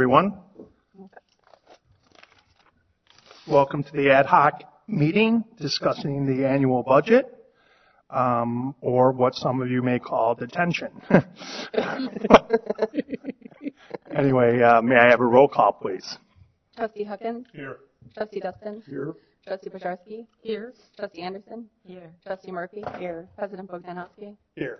Everyone, welcome to the ad hoc meeting discussing the annual budget, or what some of you may call detention. Anyway, may I have a roll call, please? Trustee Huckins? Here. Trustee Dustin? Here. Trustee Bozarski? Here. Trustee Anderson? Here. Trustee Murphy? Here. President Bogdanowski? Here.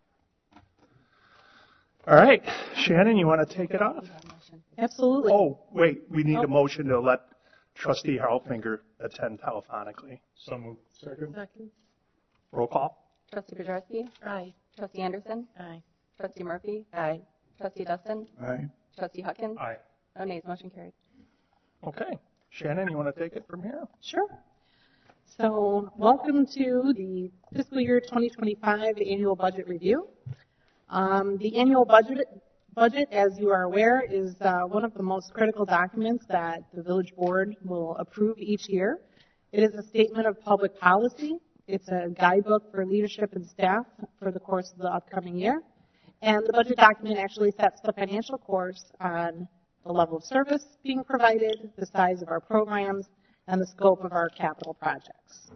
All right, Shannon, you want to take it off? Absolutely. Oh, wait, we need a motion to let Trustee Harlfinger attend telephonically. So moved. Second. Roll call. Trustee Bozarski? Aye. Trustee Anderson? Aye. Trustee Murphy? Aye. Trustee Dustin? Aye. Trustee Huckins? Aye. No nays, motion carried. Okay, Shannon, you want to take it from here? Sure. So, welcome to the fiscal year 2025 annual budget review. The annual budget, as you are aware, is one of the most critical documents that the village board will approve each year. It is a statement of public policy. It's a guidebook for leadership and staff for the course of the upcoming year. And the budget document actually sets the financial course on the level of service being provided, the size of our programs, and the scope of our capital projects.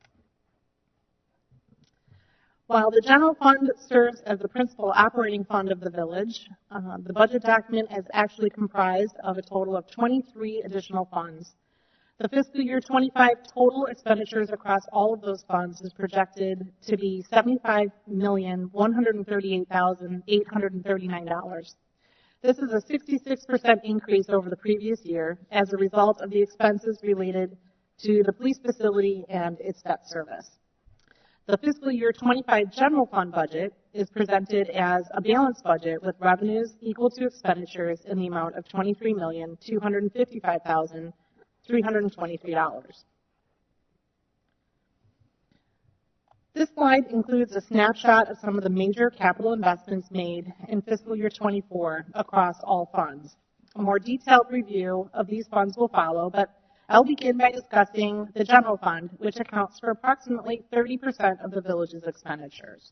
While the general fund serves as the principal operating fund of the village, the budget document is actually comprised of a total of 23 additional funds. The fiscal year 25 total expenditures across all of those funds is projected to be $75,138,839. This is a 66% increase over the previous year as a result of the expenses related to the police facility and its debt service. The fiscal year 25 general fund budget is presented as a balanced budget with revenues equal to expenditures in the amount of $23,255,323. This slide includes a snapshot of some of the major capital investments made in fiscal year 24 across all funds. A more detailed review of these funds will follow, but I'll begin by discussing the general fund, which accounts for approximately 30% of the village's expenditures.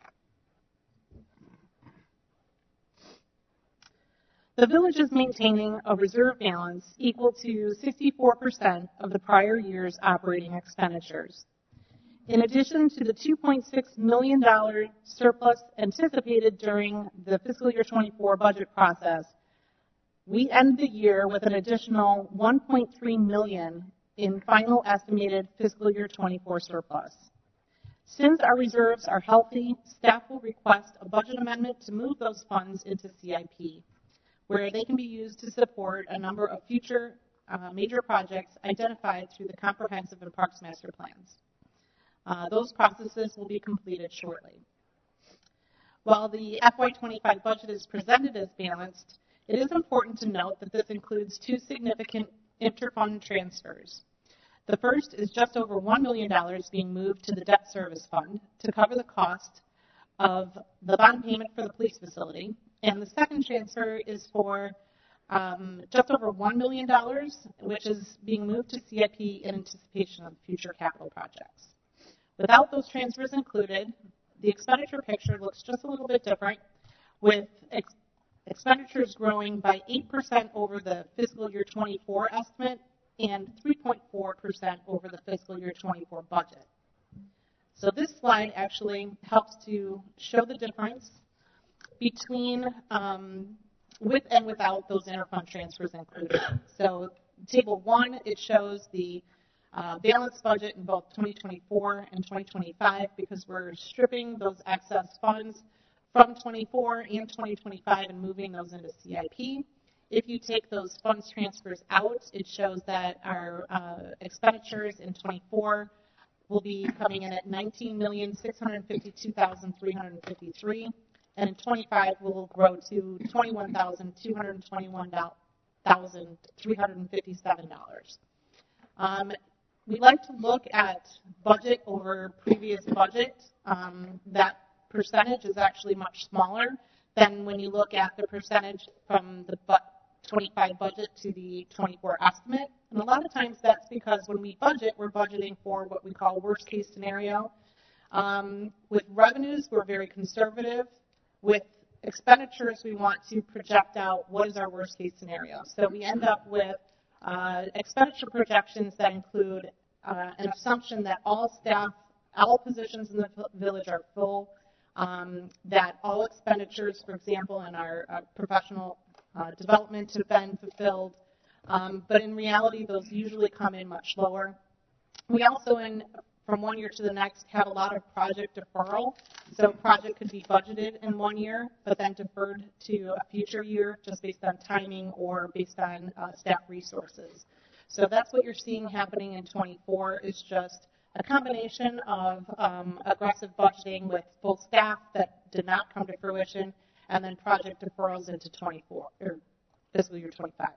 The village is maintaining a reserve balance equal to 64% of the prior year's operating expenditures. In addition to the $2.6 million surplus anticipated during the fiscal year 24 budget process, we end the year with an additional $1.3 million in final estimated fiscal year 24 surplus. Since our reserves are healthy, staff will request a budget amendment to move those funds into CIP, where they can be used to support a number of future major projects identified through the comprehensive and parks master plans. Those processes will be completed shortly. While the FY25 budget is presented as balanced, it is important to note that this includes two significant interfund transfers. The first is just over $1 million being moved to the debt service fund to cover the cost of the bond payment for the police facility. And the second transfer is for just over $1 million, which is being moved to CIP in anticipation of future capital projects. Without those transfers included, the expenditure picture looks just a little bit different, with expenditures growing by 8% over the fiscal year 24 estimate and 3.4% over the fiscal year 24 budget. So this slide actually helps to show the difference between with and without those interfund transfers included. So table 1, it shows the balanced budget in both 2024 and 2025 because we're stripping those excess funds from 24 and 2025 and moving those into CIP. If you take those funds transfers out, it shows that our expenditures in 24 will be coming in at $19,652,353, and in 25 will grow to $21,221,357. We like to look at budget over previous budget. That percentage is actually much smaller than when you look at the percentage from the 25 budget to the 24 estimate. And a lot of times that's because when we budget, we're budgeting for what we call worst case scenario. With revenues, we're very conservative. With expenditures, we want to project out what is our worst case scenario. So we end up with expenditure projections that include an assumption that all staff, all positions in the village are full, that all expenditures, for example, in our professional development have been fulfilled, but in reality, those usually come in much lower. We also, from one year to the next, have a lot of project deferral. So a project could be budgeted in 1 year, but then deferred to a future year just based on timing or based on staff resources. So that's what you're seeing happening in 24 is just a combination of aggressive budgeting with full staff that did not come to fruition, and then project deferrals into 24 or fiscal year 25.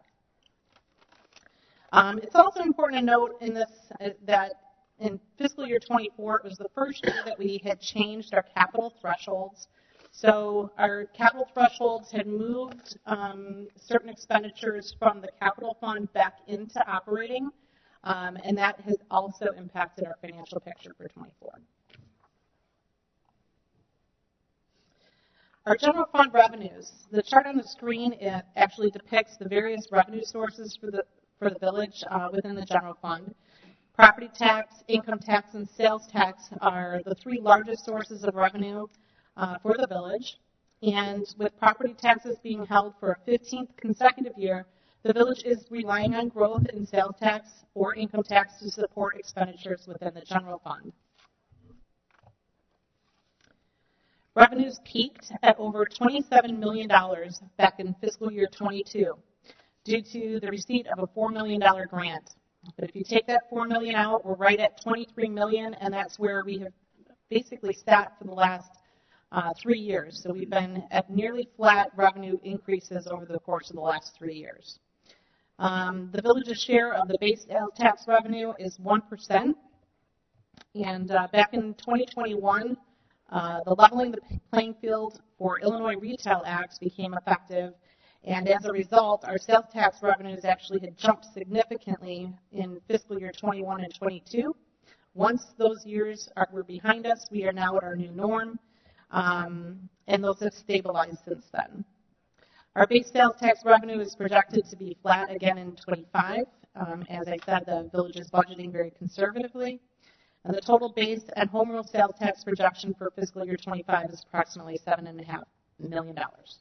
It's also important to note in this that in fiscal year 24, it was the first year that we had changed our capital thresholds. So our capital thresholds had moved certain expenditures from the capital fund back into operating, and that has also impacted our financial picture for 24. Our general fund revenues. The chart on the screen actually depicts the various revenue sources for the village within the general fund. Property tax, income tax, and sales tax are the three largest sources of revenue for the village. And with property taxes being held for a 15th consecutive year, the village is relying on growth in sales tax or income tax to support expenditures within the general fund. Revenues peaked at over $27 million back in fiscal year 22 due to the receipt of a $4 million grant. But if you take that $4 million out, we're right at $23 million, and that's where we have basically sat for the last 3 years. So we've been at nearly flat revenue increases over the course of the last 3 years. The village's share of the base sales tax revenue is 1%. And back in 2021, the Leveling the Playing Field for Illinois Retail Act became effective. And as a result, our sales tax revenues actually had jumped significantly in fiscal year 21 and 22. Once those years were behind us, we are now at our new norm, and those have stabilized since then. Our base sales tax revenue is projected to be flat again in 25. As I said, the village is budgeting very conservatively. And the total base and home rule sales tax projection for fiscal year 25 is approximately $7.5 million.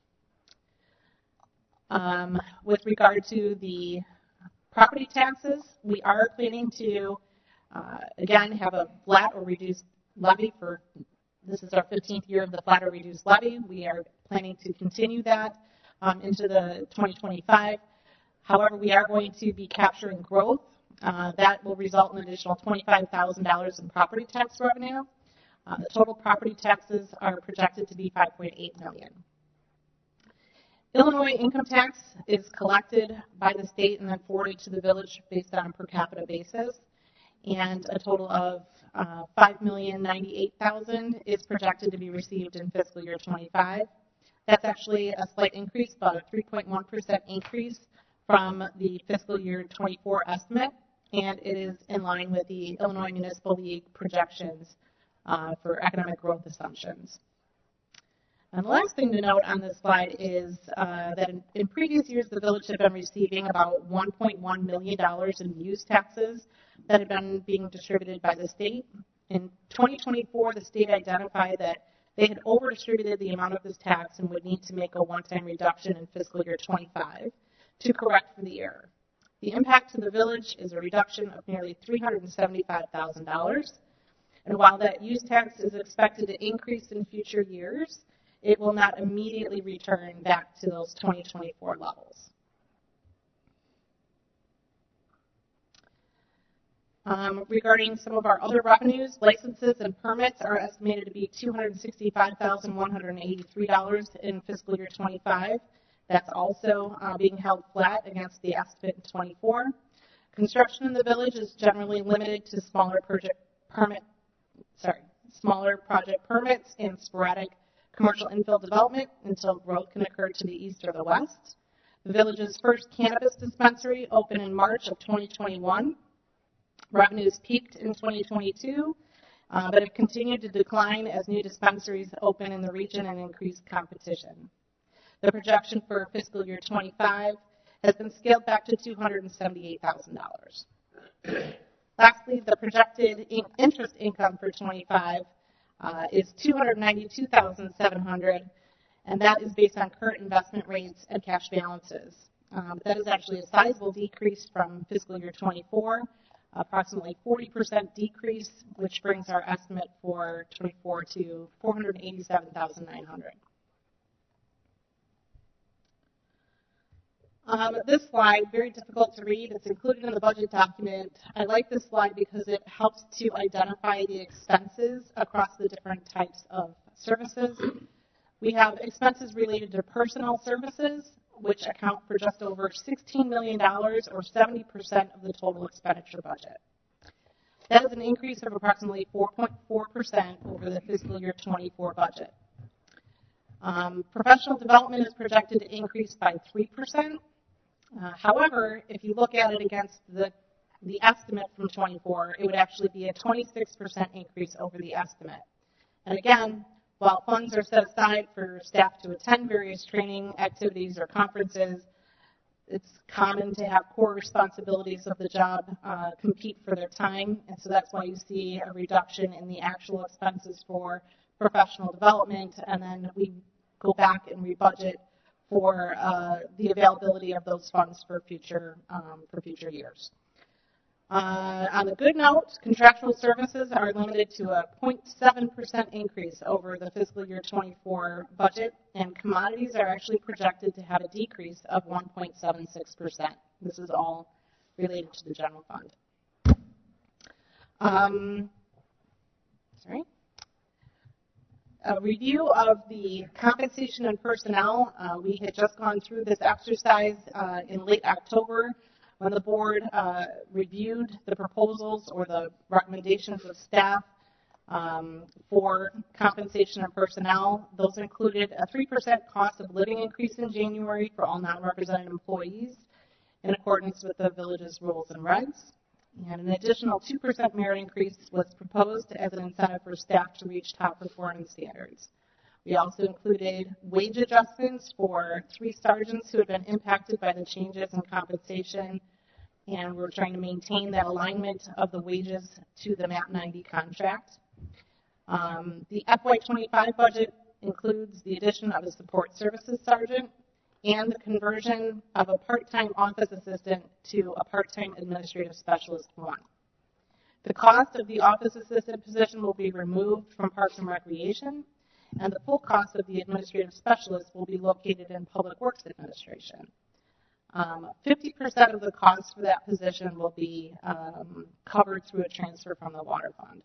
With regard to the property taxes, we are planning to, again, have a flat or reduced levy for, this is our 15th year of the flat or reduced levy. We are planning to continue that into the 2025. However, we are going to be capturing growth. That will result in an additional $25,000 in property tax revenue. The total property taxes are projected to be $5.8 million. Illinois income tax is collected by the state and then forwarded to the village based on a per capita basis. And a total of $5,098,000 is projected to be received in fiscal year 25. That's actually a slight increase, about a 3.1% increase from the fiscal year 24 estimate. And it is in line with the Illinois Municipal League projections for economic growth assumptions. And the last thing to note on this slide is that in previous years, the village had been receiving about $1.1 million in use taxes that had been being distributed by the state. In 2024, the state identified that they had over-distributed the amount of this tax and would need to make a one-time reduction in fiscal year 25 to correct for the error. The impact to the village is a reduction of nearly $375,000. And while that use tax is expected to increase in future years, it will not immediately return back to those 2024 levels. Regarding some of our other revenues, licenses and permits are estimated to be $265,183 in fiscal year 25. That's also being held flat against the estimate in 24. Construction in the village is generally limited to smaller project permits and sporadic commercial infill development until growth can occur to the east or the west. The village's first cannabis dispensary opened in March of 2021. Revenues peaked in 2022, but have continued to decline as new dispensaries open in the region and increase competition. The projection for fiscal year 25 has been scaled back to $278,000. Lastly, the projected interest income for 25 is $292,700, and that is based on current investment rates and cash balances. That is actually a sizable decrease from fiscal year 24, approximately 40% decrease, which brings our estimate for 24 to $487,900. This slide, very difficult to read. It's included in the budget document. I like this slide because it helps to identify the expenses across the different types of services. We have expenses related to personnel services, which account for just over $16 million, or 70% of the total expenditure budget. That is an increase of approximately 4.4% over the fiscal year 24 budget. Professional development is projected to increase by 3%. However, if you look at it against the estimate from 24, it would actually be a 26% increase over the estimate. And again, while funds are set aside for staff to attend various training activities or conferences, it's common to have core responsibilities of the job compete for their time, and so that's why you see a reduction in the actual expenses for professional development, and then we go back and rebudget for the availability of those funds for future years. On a good note, contractual services are limited to a 0.7% increase over the fiscal year 24 budget, and commodities are actually projected to have a decrease of 1.76%. This is all related to the general fund. A review of the compensation and personnel. We had just gone through this exercise in late October when the board reviewed the proposals or the recommendations of staff for compensation and personnel. Those included a 3% cost of living increase in January for all non-represented employees in accordance with the village's rules and regs. And an additional 2% merit increase was proposed as an incentive for staff to reach top performance standards. We also included wage adjustments for 3 sergeants who had been impacted by the changes in compensation, and we're trying to maintain that alignment of the wages to the MAP 90 contract. The FY25 budget includes the addition of a support services sergeant and the conversion of a part-time office assistant to a part-time administrative specialist 1. The cost of the office assistant position will be removed from Parks and Recreation, and the full cost of the administrative specialist will be located in Public Works Administration. 50% of the cost for that position will be covered through a transfer from the water fund.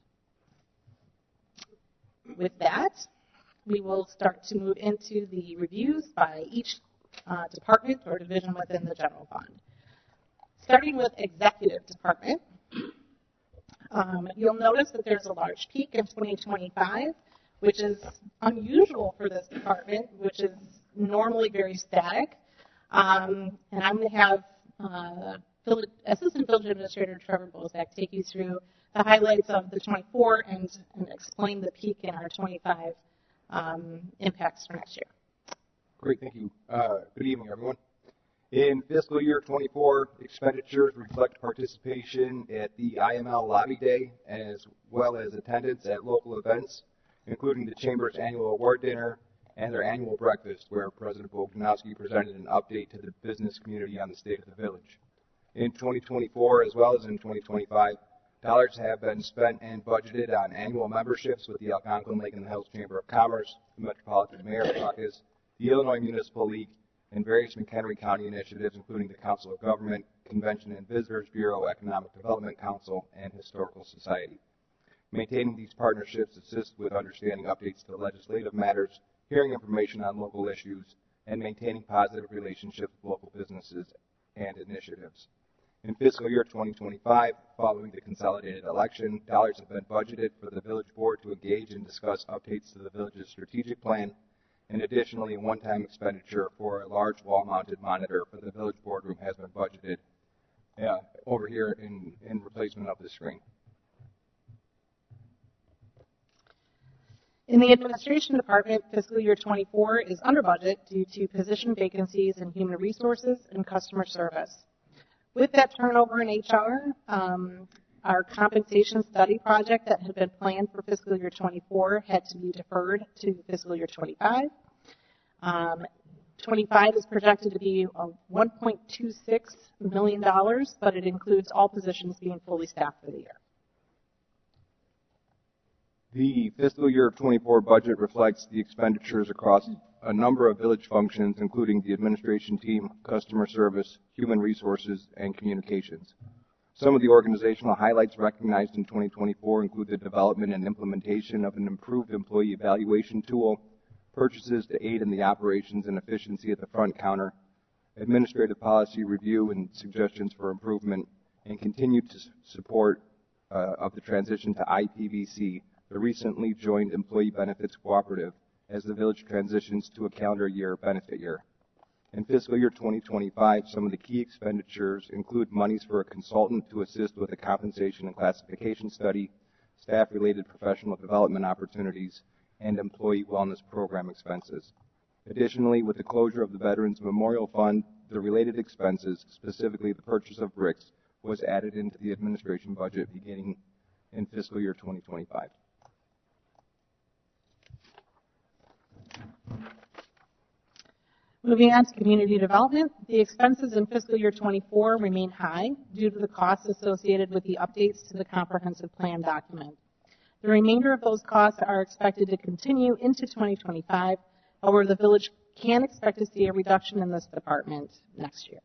With that, we will start to move into the reviews by each department or division within the general fund. Starting with executive department, you'll notice that there's a large peak in 2025, which is unusual for this department, which is normally very static. And I'm going to have Assistant Village Administrator Trevor Bozak take you through the highlights of the 24 and explain the peak in our 25 impacts for next year. Great, thank you. Good evening, everyone. In fiscal year 24, expenditures reflect participation at the IML Lobby Day, as well as attendance at local events, including the Chamber's annual award dinner and their annual breakfast, where President Bogdanowski presented an update to the business community on the state of the village. In 2024, as well as in 2025, dollars have been spent and budgeted on annual memberships with the Algonquin-Lake Hills Chamber of Commerce, the Metropolitan Mayor Caucus, the Illinois Municipal League, and various McHenry County initiatives, including the Council of Government, Convention and Visitors Bureau, Economic Development Council, and Historical Society. Maintaining these partnerships assists with understanding updates to legislative matters, hearing information on local issues, and maintaining positive relationships with local businesses and initiatives. In fiscal year 2025, following the consolidated election, dollars have been budgeted for the village board to engage and discuss updates to the village's strategic plan, and additionally, a one-time expenditure for a large wall-mounted monitor for the village boardroom has been budgeted over here in replacement of the screen. In the administration department, fiscal year 24 is under budget due to position vacancies in human resources and customer service. With that turnover in HR, our compensation study project that had been planned for fiscal year 24 had to be deferred to fiscal year 25. 25 is projected to be $1.26 million, but it includes all positions being fully staffed for the year. The fiscal year 24 budget reflects the expenditures across a number of village functions, including the administration team, customer service, human resources, and communications. Some of the organizational highlights recognized in 2024 include the development and implementation of an improved employee evaluation tool, purchases to aid in the operations and efficiency at the front counter, administrative policy review and suggestions for improvement, and continued support of the transition to IPVC, the recently joined Employee Benefits Cooperative, as the village transitions to a calendar year benefit year. In fiscal year 2025, some of the key expenditures include monies for a consultant to assist with a compensation and classification study, staff-related professional development opportunities, and employee wellness program expenses. Additionally, with the closure of the Veterans Memorial Fund, the related expenses, specifically the purchase of bricks, was added into the administration budget beginning in fiscal year 2025. Moving on to community development, the expenses in fiscal year 24 remain high due to the costs associated with the updates to the comprehensive plan document. The remainder of those costs are expected to continue into 2025. However, the village can expect to see a reduction in this department next year.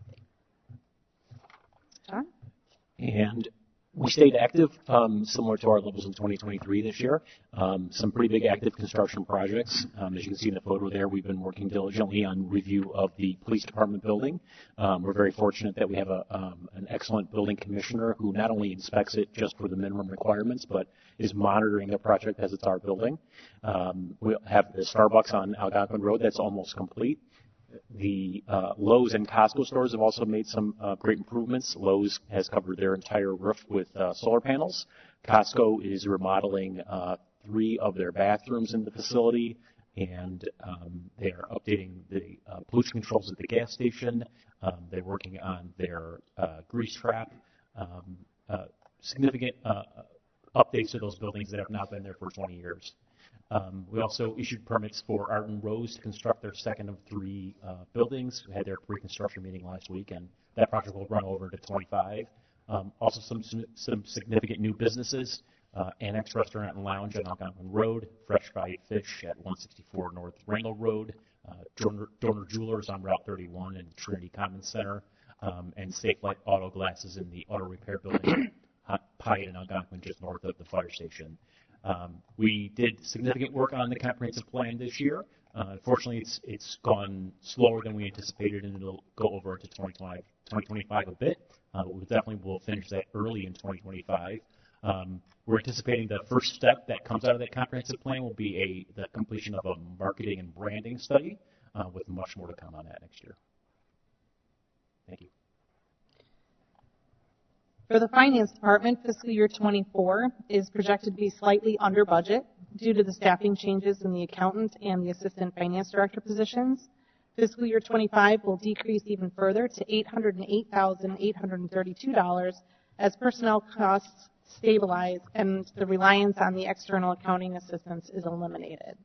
John? And we stayed active, similar to our levels in 2023 this year. Some pretty big active construction projects. As you can see in the photo there, we've been working diligently on review of the police department building. We're very fortunate that we have an excellent building commissioner who not only inspects it just for the minimum requirements, but is monitoring the project as it's our building. We have the Starbucks on Algonquin Road that's almost complete. The Lowe's and Costco stores have also made some great improvements. Lowe's has covered their entire roof with solar panels. Costco is remodeling 3 of their bathrooms in the facility, and they're updating the pollution controls at the gas station. They're working on their grease trap. Significant updates to those buildings that have not been there for 20 years. We also issued permits for Art and Rose to construct their second of 3 buildings. We had their pre-construction meeting last week, and that project will run over to 25. Also, some significant new businesses: Annex Restaurant and Lounge on Algonquin Road, Fresh Fried Fish at 164 North Wrangell Road, Dorner Jewelers on Route 31 and Trinity Commons Center, and Safe Light Auto Glasses in the auto repair building, Pyatt and Algonquin, just north of the fire station. We did significant work on the comprehensive plan this year. Unfortunately, it's gone slower than we anticipated, and it'll go over to 2025 a bit. We definitely will finish that early in 2025. We're anticipating the first step that comes out of that comprehensive plan will be the completion of a marketing and branding study, with much more to come on that next year. Thank you. For the finance department, fiscal year 24 is projected to be slightly under budget due to the staffing changes in the accountant and the assistant finance director positions. Fiscal year 25 will decrease even further to $808,832 as personnel costs stabilize and the reliance on the external accounting assistance is eliminated.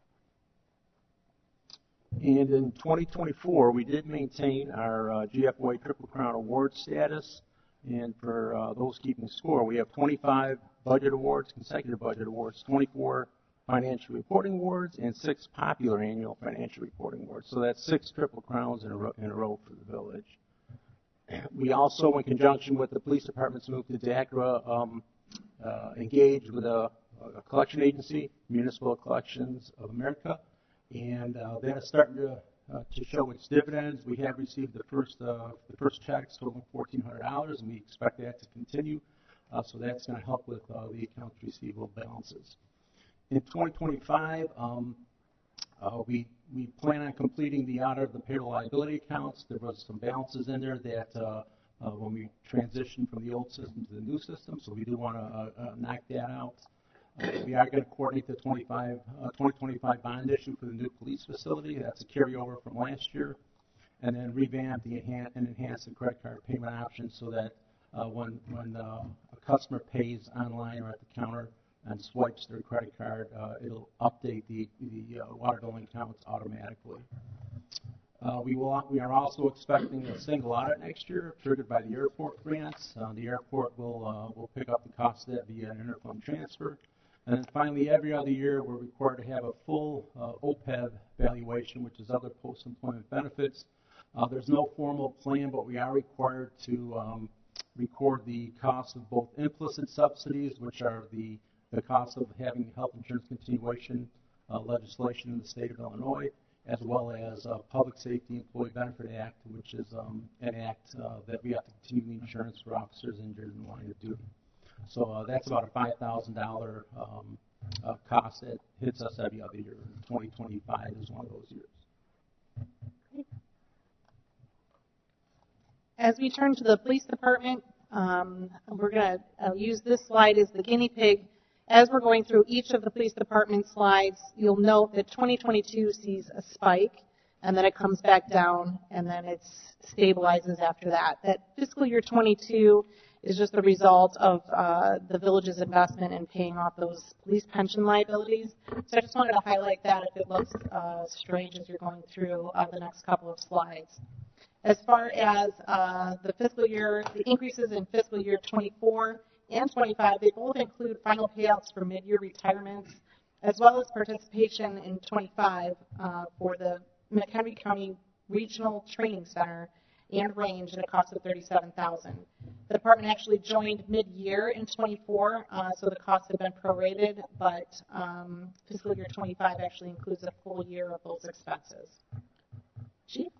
And in 2024, we did maintain our GFOA Triple Crown Award status. And for those keeping score, we have 25 budget awards, consecutive budget awards, 24 financial reporting awards, and 6 popular annual financial reporting awards. So that's 6 Triple Crowns in a row for the village. We also, in conjunction with the police department's move to DACRA, engaged with a collection agency, Municipal Collections of America, and that is starting to show its dividends. We have received the first checks totaling $1,400, and we expect that to continue. So that's going to help with the accounts receivable balances. In 2025, we plan on completing the audit of the payroll liability accounts. There was some balances in there that when we transitioned from the old system to the new system, so we do want to knock that out. We are going to coordinate the 2025 bond issue for the new police facility. That's a carryover from last year. And then revamp and enhance the credit card payment options so that when a customer pays online or at the counter and swipes their credit card, it'll update the water billing accounts automatically. We are also expecting a single audit next year, triggered by the airport grants. The airport will pick up the cost of that via an interfund transfer. And then finally, every other year, we're required to have a full OPEB valuation, which is other post-employment benefits. There's no formal plan, but we are required to record the cost of both implicit subsidies, which are the cost of having health insurance continuation legislation in the state of Illinois, as well as Public Safety Employee Benefit Act, which is an act that we have to continue the insurance for officers injured in the line of duty. So that's about a $5,000 cost that hits us every other year. 2025 is one of those years. As we turn to the police department, we're going to use this slide as the guinea pig. As we're going through each of the police department slides, you'll note that 2022 sees a spike, and then it comes back down, and then it stabilizes after that. That fiscal year 22 is just the result of the village's investment in paying off those police pension liabilities. So I just wanted to highlight that if it looks strange as you're going through the next couple of slides. As far as the fiscal year, the increases in fiscal year 24 and 25, they both include final payouts for mid-year retirements, as well as participation in 25 for the McHenry County Regional Training Center and range at a cost of $37,000. The department actually joined mid-year in 24, so the costs have been prorated, but fiscal year 25 actually includes a full year of those expenses. Chief?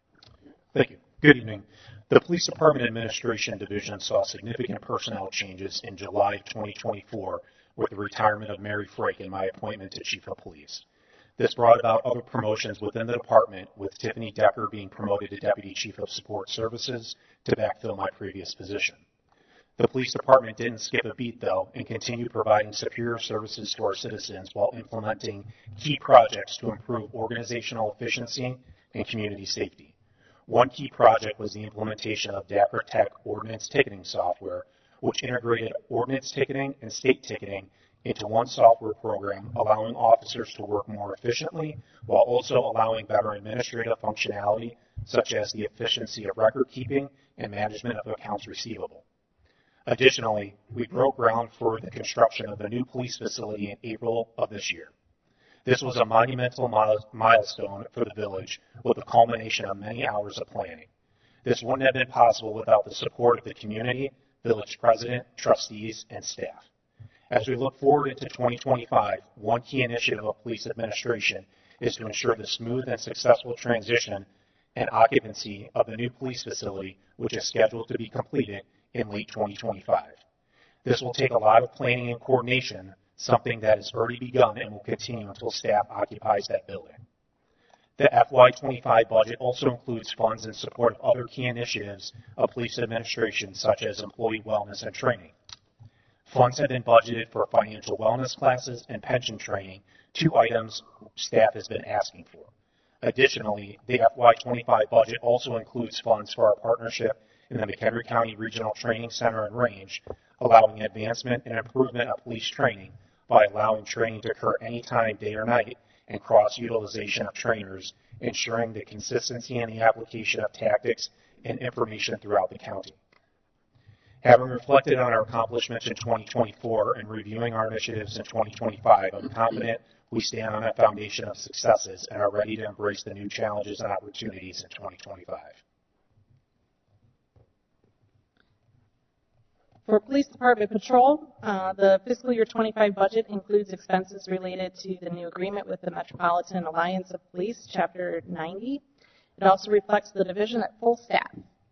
Thank you. Good evening. The Police Department Administration Division saw significant personnel changes in July 2024 with the retirement of Mary Frake and my appointment to Chief of Police. This brought about other promotions within the department, with Tiffany Decker being promoted to Deputy Chief of Support Services to backfill my previous position. The Police Department didn't skip a beat, though, and continued providing superior services to our citizens while implementing key projects to improve organizational efficiency and community safety. One key project was the implementation of Dapper Tech ordnance ticketing software, which integrated ordnance ticketing and state ticketing into one software program, allowing officers to work more efficiently while also allowing better administrative functionality, such as the efficiency of record keeping and management of accounts receivable. Additionally, we broke ground for the construction of the new police facility in April of this year. This was a monumental milestone for the village, with a culmination of many hours of planning. This wouldn't have been possible without the support of the community, village president, trustees, and staff. As we look forward into 2025, one key initiative of police administration is to ensure the smooth and successful transition and occupancy of the new police facility, which is scheduled to be completed in late 2025. This will take a lot of planning and coordination, something that has already begun and will continue until staff occupies that building. The FY25 budget also includes funds in support of other key initiatives of police administration, such as employee wellness and training. Funds have been budgeted for financial wellness classes and pension training, two items staff has been asking for. Additionally, the FY25 budget also includes funds for our partnership in the McHenry County Regional Training Center and Range, allowing advancement and improvement of police training by allowing training to occur anytime, day or night, and cross-utilization of trainers, ensuring the consistency in the application of tactics and information throughout the county. Having reflected on our accomplishments in 2024 and reviewing our initiatives in 2025, I'm confident we stand on a foundation of successes and are ready to embrace the new challenges and opportunities in 2025. For Police Department Patrol, the fiscal year 25 budget includes expenses related to the new agreement with the Metropolitan Alliance of Police, Chapter 90. It also reflects the division at full staff.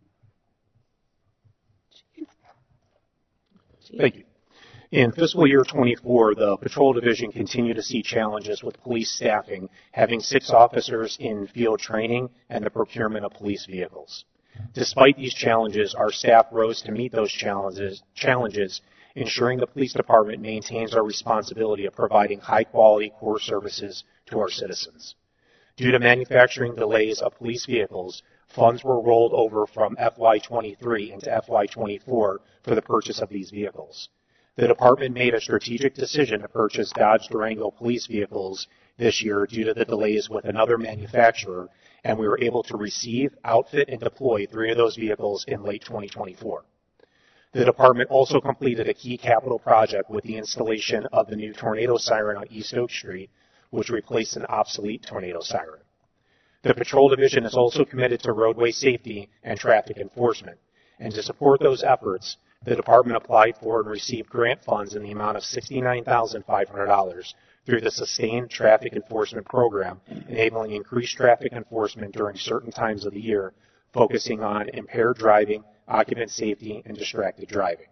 Thank you. In fiscal year 24, the Patrol Division continued to see challenges with police staffing, having 6 officers in field training and the procurement of police vehicles. Despite these challenges, our staff rose to meet those challenges ensuring the police department maintains our responsibility of providing high-quality core services to our citizens. Due to manufacturing delays of police vehicles, funds were rolled over from FY23 into FY24 for the purchase of these vehicles. The department made a strategic decision to purchase Dodge Durango police vehicles this year due to the delays with another manufacturer, and we were able to receive, outfit, and deploy 3 of those vehicles in late 2024. The department also completed a key capital project with the installation of the new tornado siren on East Oak Street, which replaced an obsolete tornado siren. The patrol division is also committed to roadway safety and traffic enforcement, and to support those efforts, the department applied for and received grant funds in the amount of $69,500 through the Sustained Traffic Enforcement Program, enabling increased traffic enforcement during certain times of the year, focusing on impaired driving, occupant safety, and distracted driving.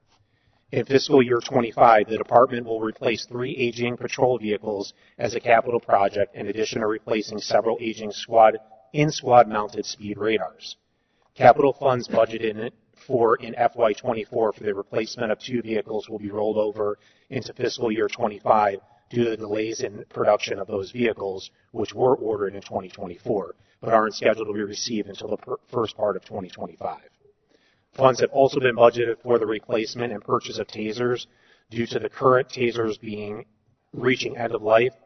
In fiscal year 25, the department will replace 3 aging patrol vehicles as a capital project, in addition to replacing several aging squad-mounted speed radars. Capital funds budgeted in FY24 for the replacement of 2 vehicles will be rolled over into fiscal year 25 due to the delays in production of those vehicles, which were ordered in 2024, but aren't scheduled to be received until the first part of 2025. Funds have also been budgeted for the replacement and purchase of tasers due to the current tasers reaching end of life,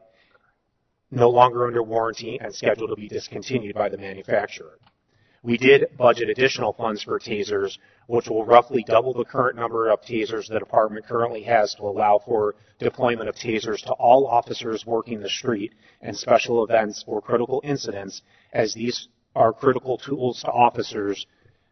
no longer under warranty, and scheduled to be discontinued by the manufacturer. We did budget additional funds for tasers, which will roughly double the current number of tasers the department currently has to allow for deployment of tasers to all officers working the street and special events or critical incidents, as these are critical tools to officers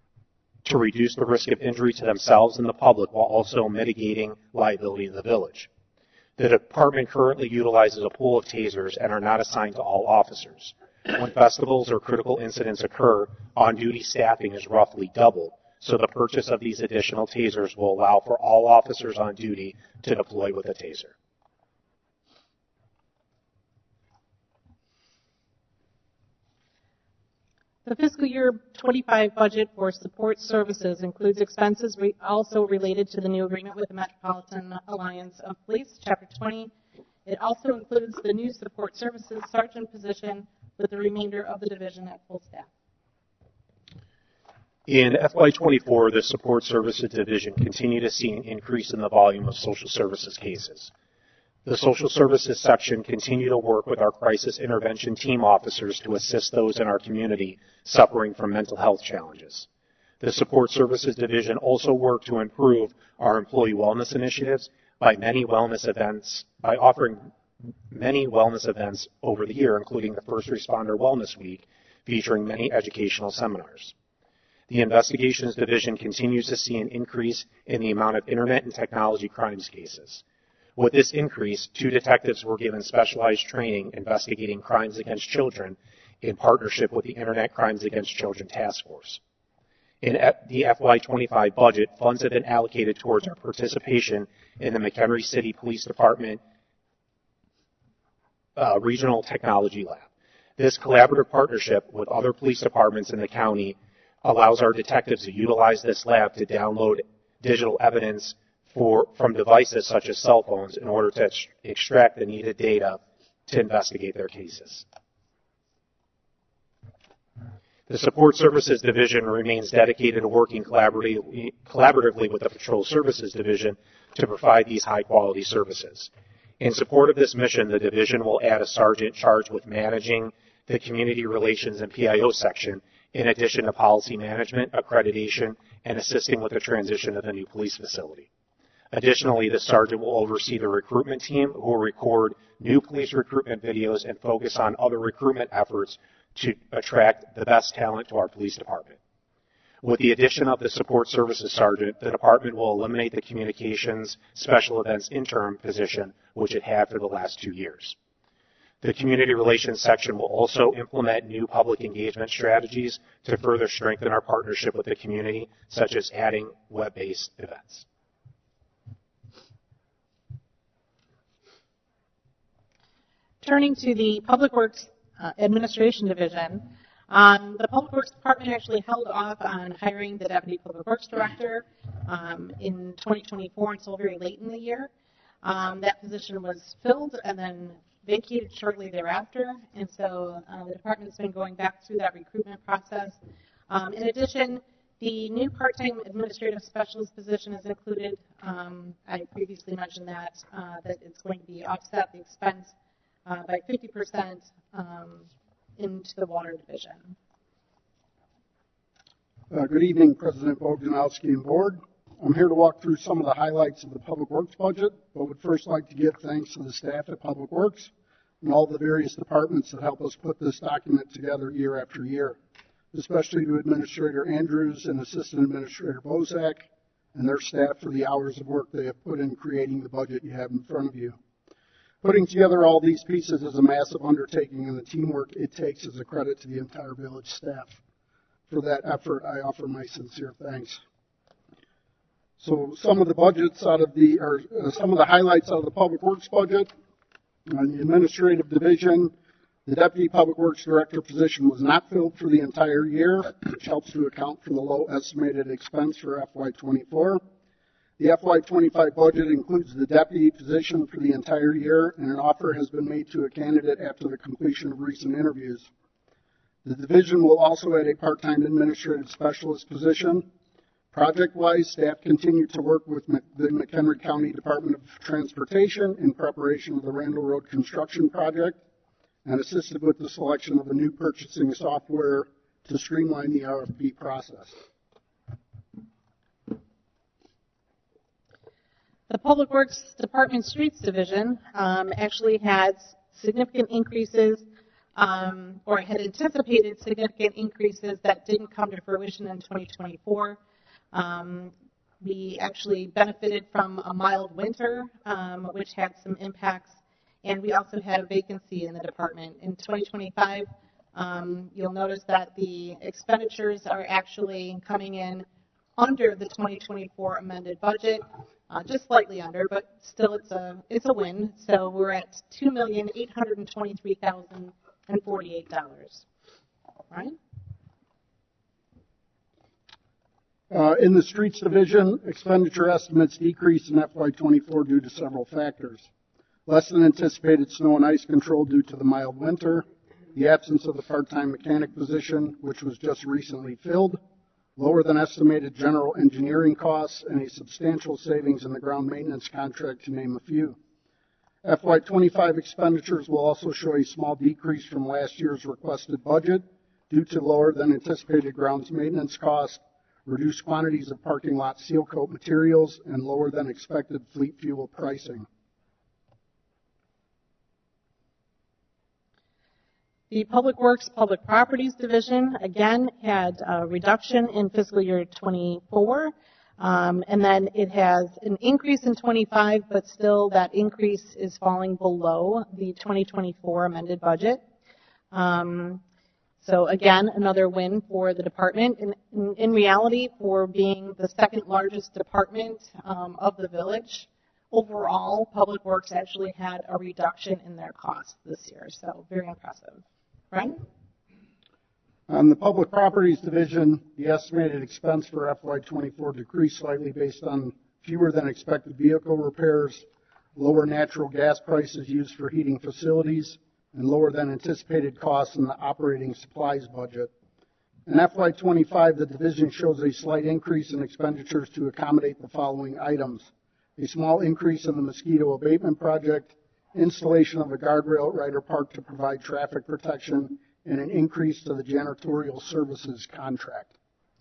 to reduce the risk of injury to themselves and the public while also mitigating liability to the village. The department currently utilizes a pool of tasers and are not assigned to all officers. When festivals or critical incidents occur, on-duty staffing is roughly doubled, so the purchase of these additional tasers will allow for all officers on duty to deploy with a taser. The fiscal year 25 budget for support services includes expenses also related to the new agreement with the Metropolitan Alliance of Police, Chapter 20. It also includes the new support services sergeant position, with the remainder of the division at full staff. In FY24, the Support Services Division continued to see an increase in the volume of social services cases. The Social Services section continued to work with our crisis intervention team officers to assist those in our community suffering from mental health challenges. The Support Services Division also worked to improve our employee wellness initiatives by offering many wellness events over the year, including the First Responder Wellness Week, featuring many educational seminars. The Investigations Division continues to see an increase in the amount of Internet and technology crimes cases. With this increase, 2 detectives were given specialized training investigating crimes against children in partnership with the Internet Crimes Against Children Task Force. In the FY25 budget, funds have been allocated towards our participation in the McHenry City Police Department Regional Technology Lab. This collaborative partnership with other police departments in the county allows our detectives to utilize this lab to download digital evidence from devices such as cell phones in order to extract the needed data to investigate their cases. The Support Services Division remains dedicated to working collaboratively with the Patrol Services Division to provide these high-quality services. In support of this mission, the division will add a sergeant charged with managing the Community Relations and PIO section, in addition to policy management, accreditation, and assisting with the transition of the new police facility. Additionally, the sergeant will oversee the recruitment team, who will record new police recruitment videos and focus on other recruitment efforts to attract the best talent to our police department. With the addition of the Support Services Sergeant, the department will eliminate the Communications Special Events Intern position, which it had for the last 2 years. The Community Relations section will also implement new public engagement strategies to further strengthen our partnership with the community, such as adding web-based events. Turning to the Public Works Administration Division, the Public Works Department actually held off on hiring the Deputy Public Works Director in 2024 until very late in the year. That position was filled and then vacated shortly thereafter, and so the department's been going back through that recruitment process. In addition, the new part-time administrative specialist position is included. I previously mentioned that it's going to be offset the expense by 50% into the water division. Good evening, President Bojanowski and Board. I'm here to walk through some of the highlights of the Public Works budget, but would first like to give thanks to the staff at Public Works and all the various departments that help us put this document together year after year, especially to Administrator Andrews and Assistant Administrator Bozak and their staff for the hours of work they have put in creating the budget you have in front of you. Putting together all these pieces is a massive undertaking, and the teamwork it takes is a credit to the entire village staff. For that effort, I offer my sincere thanks. So some of the highlights out of the Public Works budget. On the Administrative Division, the Deputy Public Works Director position was not filled for the entire year, which helps to account for the low estimated expense for FY24. The FY25 budget includes the deputy position for the entire year, and an offer has been made to a candidate after the completion of recent interviews. The division will also add a part-time administrative specialist position. Project-wise, staff continue to work with the McHenry County Department of Transportation in preparation of the Randall Road construction project, and assisted with the selection of a new purchasing software to streamline the RFP process. The Public Works Department Streets Division actually had significant increases, or had anticipated significant increases that didn't come to fruition in 2024. We actually benefited from a mild winter, which had some impacts, and we also had a vacancy in the department. In 2025, you'll notice that the expenditures are actually coming in under the 2024 amended budget, just slightly under, but still it's a win. So we're at $2,823,048. Right? In the Streets Division, expenditure estimates decreased in FY24 due to several factors. Less than anticipated snow and ice control due to the mild winter, the absence of the part-time mechanic position, which was just recently filled, lower than estimated general engineering costs, and a substantial savings in the ground maintenance contract, to name a few. FY25 expenditures will also show a small decrease from last year's requested budget due to lower than anticipated grounds maintenance costs, reduced quantities of parking lot seal coat materials, and lower than expected fleet fuel pricing. The Public Works Public Properties Division, again, had a reduction in fiscal year 24, and then it has an increase in 25, but still that increase is falling below the 2024 amended budget. So again, another win for the department. In reality, for being the second largest department of the village, overall, Public Works actually had a reduction in their costs this year, so very impressive. Right? On the Public Properties Division, the estimated expense for FY24 decreased slightly based on fewer than expected vehicle repairs, lower natural gas prices used for heating facilities, and lower than anticipated costs in the operating supplies budget. In FY25, the division shows a slight increase in expenditures to accommodate the following items: a small increase in the mosquito abatement project, installation of a guardrail at Ryder Park to provide traffic protection, and an increase to the janitorial services contract.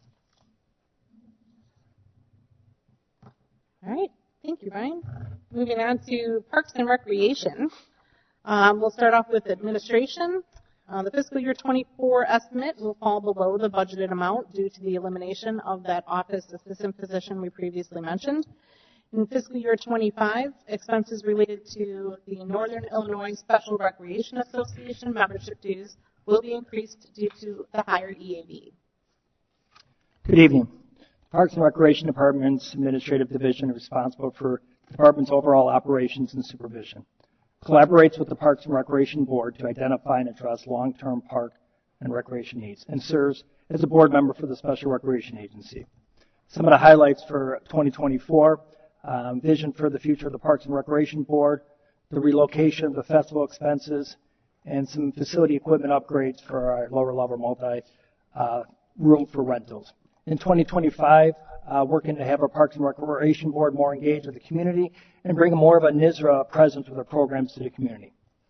All right. Thank you, Brian. Moving on to Parks and Recreation. We'll start off with administration. The fiscal year 24 estimate will fall below the budgeted amount due to the elimination of that office assistant position we previously mentioned. In fiscal year 25, expenses related to the Northern Illinois Special Recreation Association membership dues will be increased due to the higher EAV. Good evening. Parks and Recreation Department's Administrative Division is responsible for the department's overall operations and supervision. Collaborates with the Parks and Recreation Board to identify and address long-term park and recreation needs, and serves as a board member for the Special Recreation Agency. Some of the highlights for 2024, vision for the future of the Parks and Recreation Board, the relocation of the festival expenses, and some facility equipment upgrades for our lower level room for rentals. In 2025, working to have our Parks and Recreation Board more engaged with the community and bring more of a NISRA presence with our programs to the community.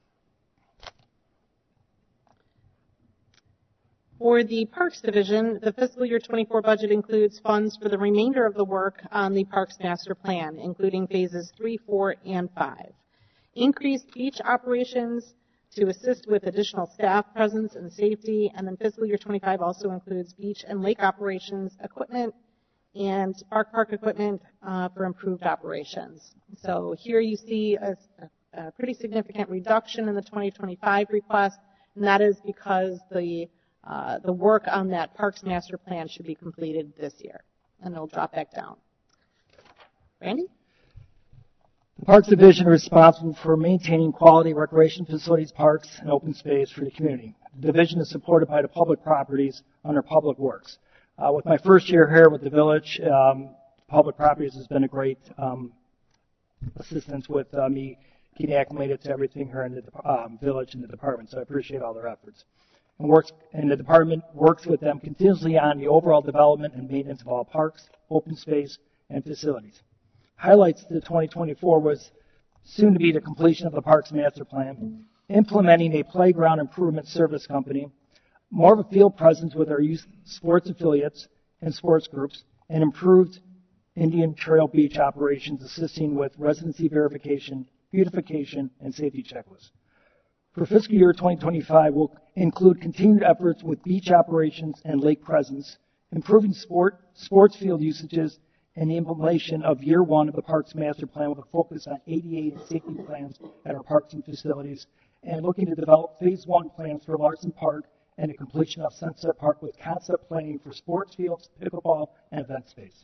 For the Parks Division, the fiscal year 24 budget includes funds for the remainder of the work on the Parks Master Plan, including phases 3, 4, and 5. Increased beach operations to assist with additional staff presence and safety, and then fiscal year 25 also includes beach and lake operations equipment and park equipment for improved operations. So here you see a pretty significant reduction in the 2025 request, and that is because the work on that Parks Master Plan should be completed this year, and it'll drop back down. Randy? The Parks Division is responsible for maintaining quality recreation facilities, parks, and open space for the community. The division is supported by the public properties under Public Works. With my first year here with the village, Public Properties has been a great assistance with me getting acclimated to everything here in the village and the department, so I appreciate all their efforts. And the department works with them continuously on the overall development and maintenance of all parks, open space, and facilities. Highlights to 2024 was soon to be the completion of the Parks Master Plan, implementing a playground improvement service company, more of a field presence with our youth sports affiliates and sports groups, and improved Indian Trail Beach operations, assisting with residency verification, beautification, and safety checklists. For fiscal year 2025, we'll include continued efforts with beach operations and lake presence, improving sports field usages, and the implementation of year one of the Parks Master Plan with a focus on ADA and safety plans at our parks and facilities, and looking to develop phase one plans for Larson Park and the completion of Sunset Park with concept planning for sports fields, pickleball, and event space.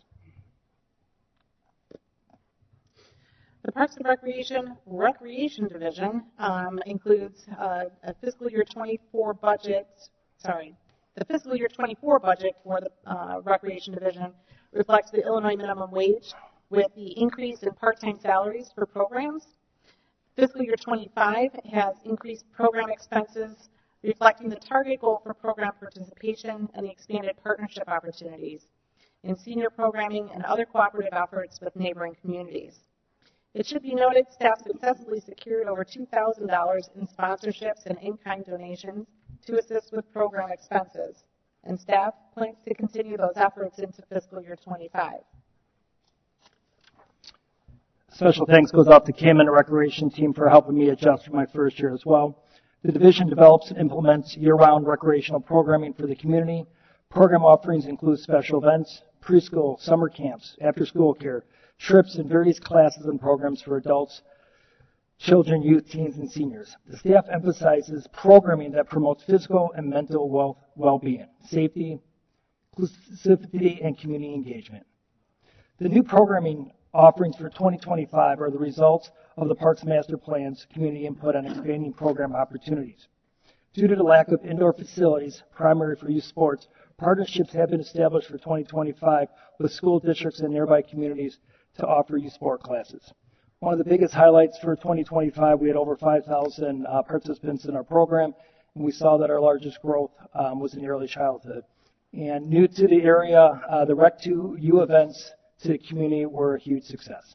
The Parks and Recreation Division includes a fiscal year 24 budget. The fiscal year 24 budget for the Recreation Division reflects the Illinois minimum wage with the increase in part-time salaries for programs. Fiscal year 25 has increased program expenses, reflecting the target goal for program participation and the expanded partnership opportunities in senior programming and other cooperative efforts with neighboring communities. It should be noted staff successfully secured over $2,000 in sponsorships and in-kind donations to assist with program expenses, and staff plans to continue those efforts into fiscal year 25. Special thanks goes out to Kim and the recreation team for helping me adjust for my first year as well. The division develops and implements year-round recreational programming for the community. Program offerings include special events, preschool, summer camps, after-school care, trips, and various classes and programs for adults, children, youth, teens, and seniors. The staff emphasizes programming that promotes physical and mental well-being, safety, inclusivity, and community engagement. The new programming offerings for 2025 are the results of the Parks Master Plan's community input on expanding program opportunities. Due to the lack of indoor facilities, primary for youth sports, partnerships have been established for 2025 with school districts and nearby communities to offer youth sport classes. One of the biggest highlights for 2025, we had over 5,000 participants in our program, and we saw that our largest growth was in early childhood. And new to the area, the Rec2U events to the community were a huge success.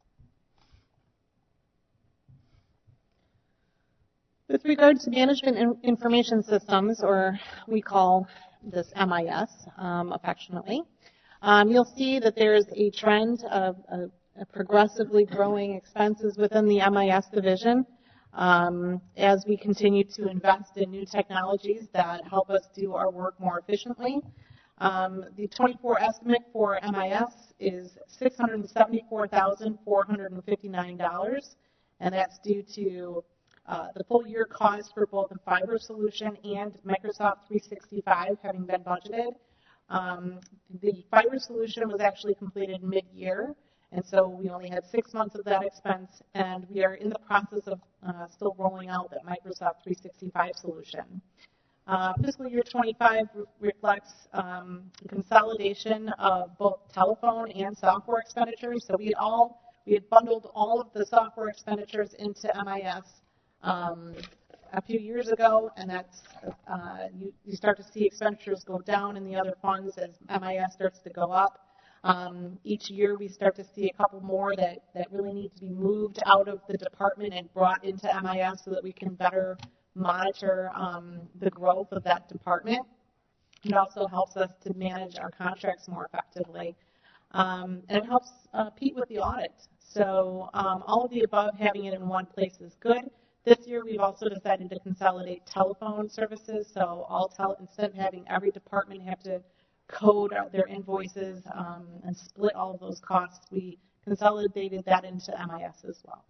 With regard to management information systems, or we call this MIS affectionately, you'll see that there's a trend of progressively growing expenses within the MIS division as we continue to invest in new technologies that help us do our work more efficiently. The 24 estimate for MIS is $674,459, and that's due to the full year cost for both the fiber solution and Microsoft 365 having been budgeted. The fiber solution was actually completed mid-year, and so we only had 6 months of that expense, and we are in the process of still rolling out that Microsoft 365 solution. Fiscal year 25 reflects the consolidation of both telephone and software expenditures. So we had bundled all of the software expenditures into MIS a few years ago, and that's you start to see expenditures go down in the other funds as MIS starts to go up. Each year we start to see a couple more that really need to be moved out of the department and brought into MIS so that we can better monitor the growth of that department. It also helps us to manage our contracts more effectively. And it helps Pete with the audit. So all of the above, having it in one place is good. This year we've also decided to consolidate telephone services. So instead of having every department have to code out their invoices and split all of those costs, we consolidated that into MIS as well.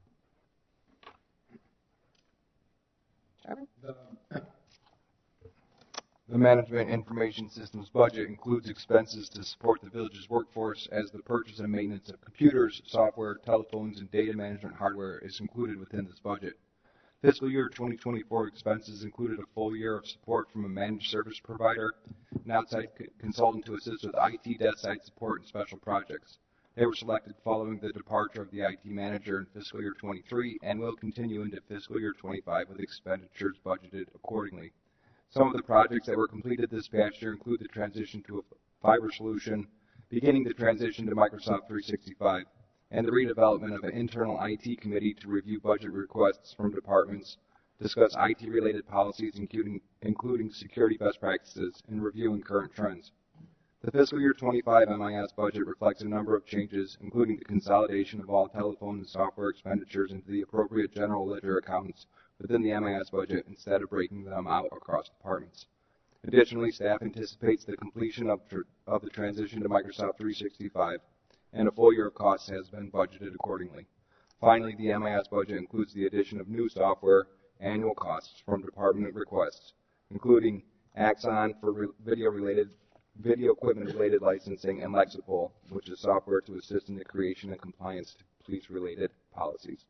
The Management Information Systems budget includes expenses to support the village's workforce, as the purchase and maintenance of computers, software, telephones, and data management hardware is included within this budget. Fiscal year 2024 expenses included a full year of support from a managed service provider, an outside consultant to assist with IT desk side support and special projects. They were selected following the departure of the IT manager in fiscal year 23 and will continue into fiscal year 25 with expenditures budgeted accordingly. Some of the projects that were completed this past year include the transition to a fiber solution, beginning the transition to Microsoft 365, and the redevelopment of an internal IT committee to review budget requests from departments, discuss IT-related policies, including security best practices, and reviewing current trends. The fiscal year 25 MIS budget reflects a number of changes, including the consolidation of all telephone and software expenditures into the appropriate general ledger accounts within the MIS budget instead of breaking them out across departments. Additionally, staff anticipates the completion of the transition to Microsoft 365, and a full year of costs has been budgeted accordingly. Finally, the MIS budget includes the addition of new software annual costs from department requests, including Axon for video equipment-related licensing, and Lexipol, which is software to assist in the creation and compliance to police-related policies.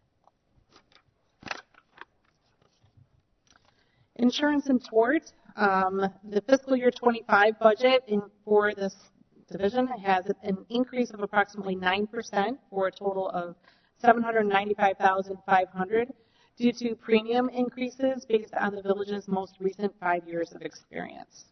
Insurance and tort. The fiscal year 25 budget for this division has an increase of approximately 9% for a total of $795,500 due to premium increases based on the village's most recent 5 years of experience.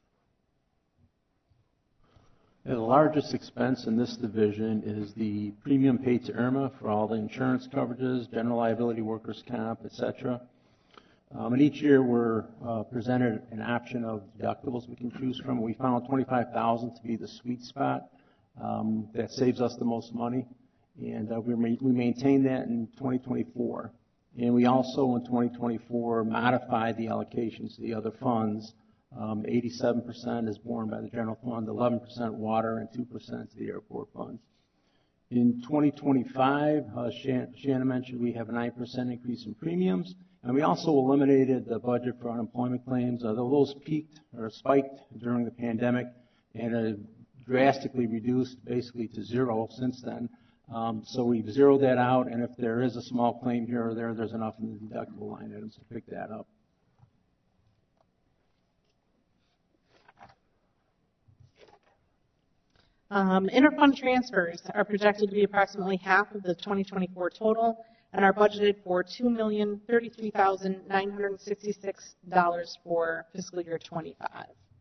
The largest expense in this division is the premium paid to IRMA for all the insurance coverages, general liability, workers' comp, etc. And each year we're presented an option of deductibles we can choose from. We found $25,000 to be the sweet spot. That saves us the most money, and we maintain that in 2024. And we also, in 2024, modified the allocations to the other funds. 87% is borne by the general fund, 11% water, and 2% to the airport funds. In 2025, Shannon mentioned we have a 9% increase in premiums, and we also eliminated the budget for unemployment claims. Those peaked or spiked during the pandemic and drastically reduced basically to zero since then. So we've zeroed that out, and if there is a small claim here or there, there's enough in the deductible line items to pick that up. Interfund transfers are projected to be approximately half of the 2024 total and are budgeted for $2,033,966 for fiscal year 25.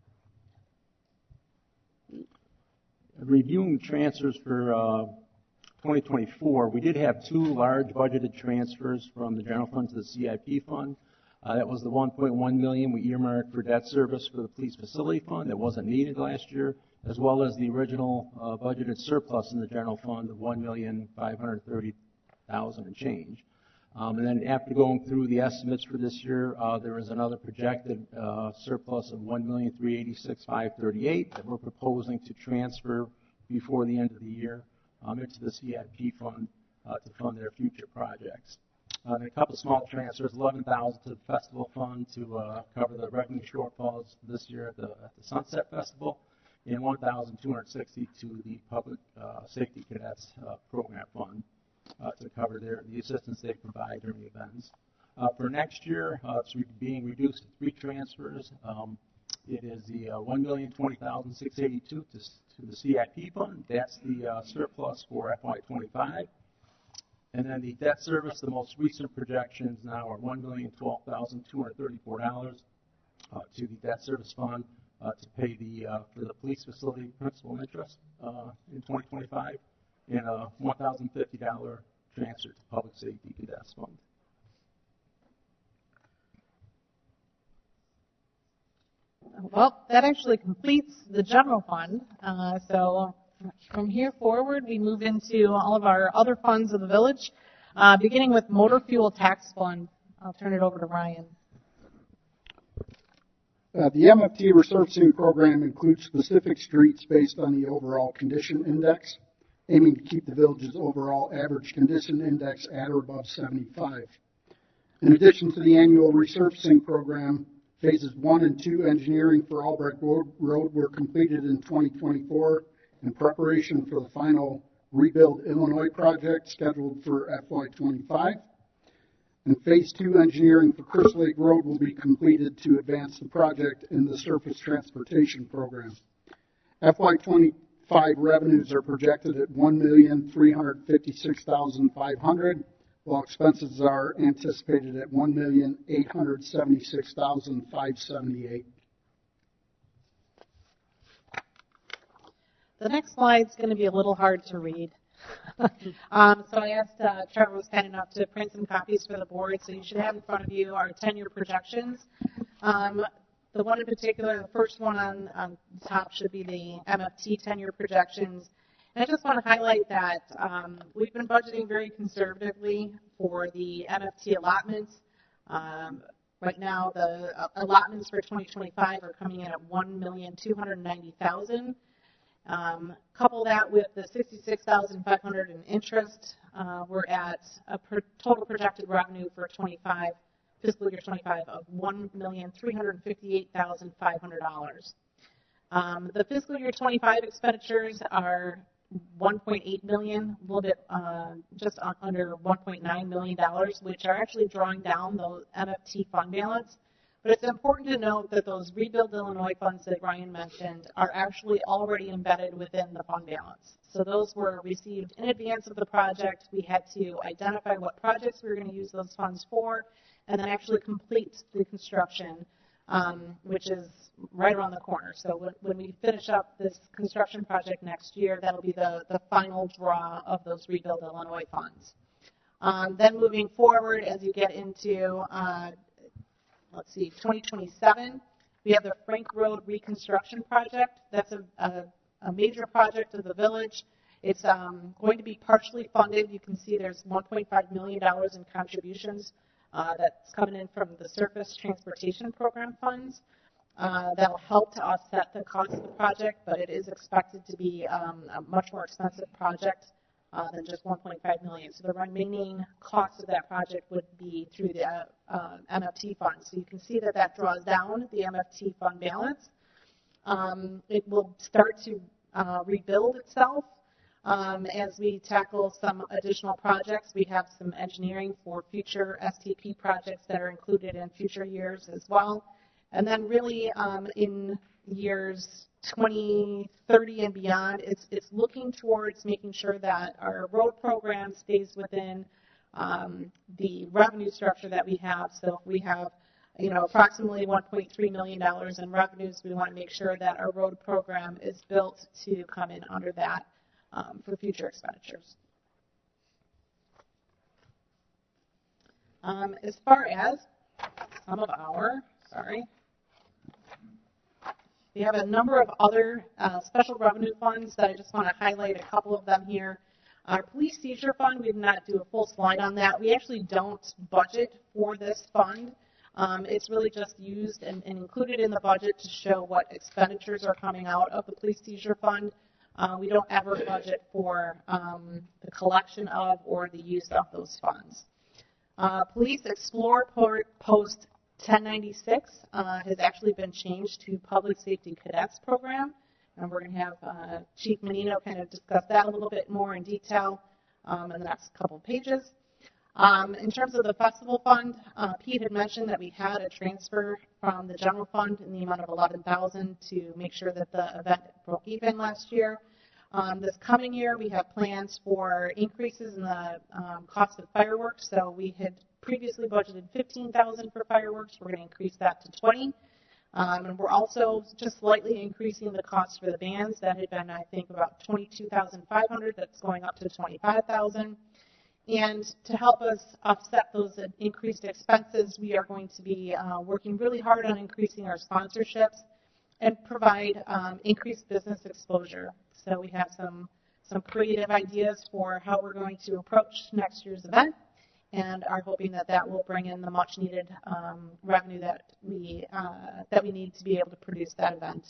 Reviewing transfers for 2024, we did have two large budgeted transfers from the general fund to the CIP fund. That was the $1.1 million we earmarked for debt service for the police facility fund that wasn't needed last year, as well as the original budgeted surplus in the general fund of $1,530,000 and change. And then after going through the estimates for this year, there is another projected surplus of $1,386,538 that we're proposing to transfer before the end of the year into the CIP fund to fund their future projects. And a couple of small transfers, $11,000 to the festival fund to cover the revenue shortfalls this year at the Sunset Festival, and $1,260 to the Public Safety Cadets Program Fund to cover the assistance they provide during the events. For next year, it's being reduced to 3 transfers. It is the $1,020,682 to the CIP fund. That's the surplus for FY25. And then the debt service, the most recent projections now are $1,012,234 to the debt service fund to pay for the police facility principal interest in 2025, and a $1,050 transfer to public safety cadets fund. Well, that actually completes the general fund. So from here forward, we move into all of our other funds of the village, beginning with motor fuel tax fund. I'll turn it over to Ryan. The MFT resurfacing program includes specific streets based on the overall condition index, aiming to keep the village's overall average condition index at or above 75. In addition to the annual resurfacing program, phases 1 and 2 engineering for Albrecht Road were completed in 2024 in preparation for the final Rebuild Illinois project scheduled for FY25. And phase 2 engineering for Chris Lake Road will be completed to advance the project in the surface transportation program. FY25 revenues are projected at $1,356,500, while expenses are anticipated at $1,876,578. The next slide is going to be a little hard to read. So I asked Trevor was kind enough to print some copies for the board, so you should have in front of you our 10-year projections. The one in particular, the first one on the top should be the MFT 10-year projections. And I just want to highlight that we've been budgeting very conservatively for the MFT allotments. Right now, the allotments for 2025 are coming in at $1,290,000. Couple that with the $66,500 in interest, we're at a total projected revenue for fiscal year 25 of $1,358,500. The fiscal year 25 expenditures are $1.8 million, a little bit just under $1.9 million, which are actually drawing down the MFT fund balance. But it's important to note that those Rebuild Illinois funds that Ryan mentioned are actually already embedded within the fund balance. So those were received in advance of the project. We had to identify what projects we were going to use those funds for, and then actually complete the construction, which is right around the corner. So when we finish up this construction project next year, that'll be the final draw of those Rebuild Illinois funds. Then moving forward, as you get into 2027, we have the Frank Road reconstruction project. That's a major project of the village. It's going to be partially funded. You can see there's $1.5 million in contributions that's coming in from the Surface Transportation Program funds. That'll help to offset the cost of the project, but it is expected to be a much more expensive project than just $1.5 million. So the remaining cost of that project would be through the MFT fund. So you can see that that draws down the MFT fund balance. It will start to rebuild itself as we tackle some additional projects. We have some engineering for future STP projects that are included in future years as well. And then really in years 2030 and beyond, it's looking towards making sure that our road program stays within the revenue structure that we have. So if we have approximately $1.3 million in revenues, we want to make sure that our road program is built to come in under that for future expenditures. As far as some of we have a number of other special revenue funds that I just want to highlight a couple of them here. Our police seizure fund, we did not do a full slide on that. We actually don't budget for this fund. It's really just used and included in the budget to show what expenditures are coming out of the police seizure fund. We don't ever budget for the collection of or the use of those funds. Police Explore Post 1096 has actually been changed to Public Safety Cadets Program, and we're going to have Chief Menino kind of discuss that a little bit more in detail in the next couple of pages. In terms of the festival fund, Pete had mentioned that we had a transfer from the general fund in the amount of $11,000 to make sure that the event broke even last year. This coming year, we have plans for increases in the cost of fireworks. So we had previously budgeted $15,000 for fireworks. We're going to increase that to $20,000. And we're also just slightly increasing the cost for the bands. That had been, I think, about $22,500. That's going up to $25,000. And to help us offset those increased expenses, we are going to be working really hard on increasing our sponsorships and provide increased business exposure. So we have some creative ideas for how we're going to approach next year's event, and are hoping that that will bring in the much needed revenue that we need to be able to produce that event.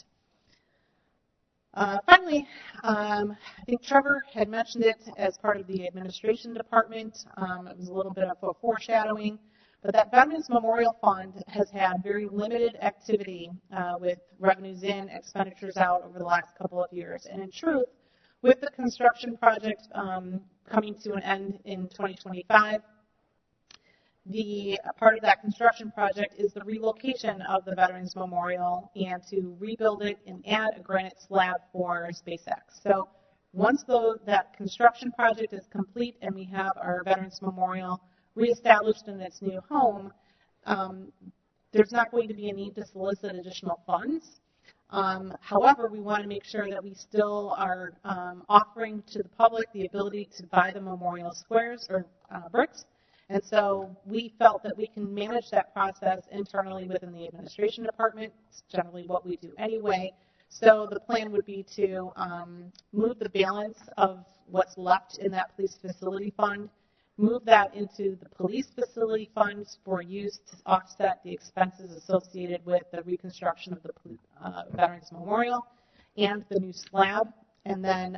Finally, I think Trevor had mentioned it as part of the administration department. It was a little bit of a foreshadowing, but that Veterans Memorial Fund has had very limited activity with revenues in, expenditures out over the last couple of years. And in truth, with the construction project coming to an end in 2025, the part of that construction project is the relocation of the Veterans Memorial and to rebuild it and add a granite slab for SpaceX. So once that construction project is complete and we have our Veterans Memorial reestablished in its new home, there's not going to be a need to solicit additional funds. However, we want to make sure that we still are offering to the public the ability to buy the memorial squares or bricks. And so we felt that we can manage that process internally within the administration department. It's generally what we do anyway. So the plan would be to move the balance of what's left in that police facility fund, move that into the police facility funds for use to offset the expenses associated with the reconstruction of the Veterans Memorial and the new slab, and then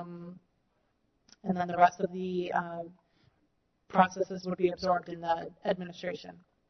the rest of the processes would be absorbed in the administration.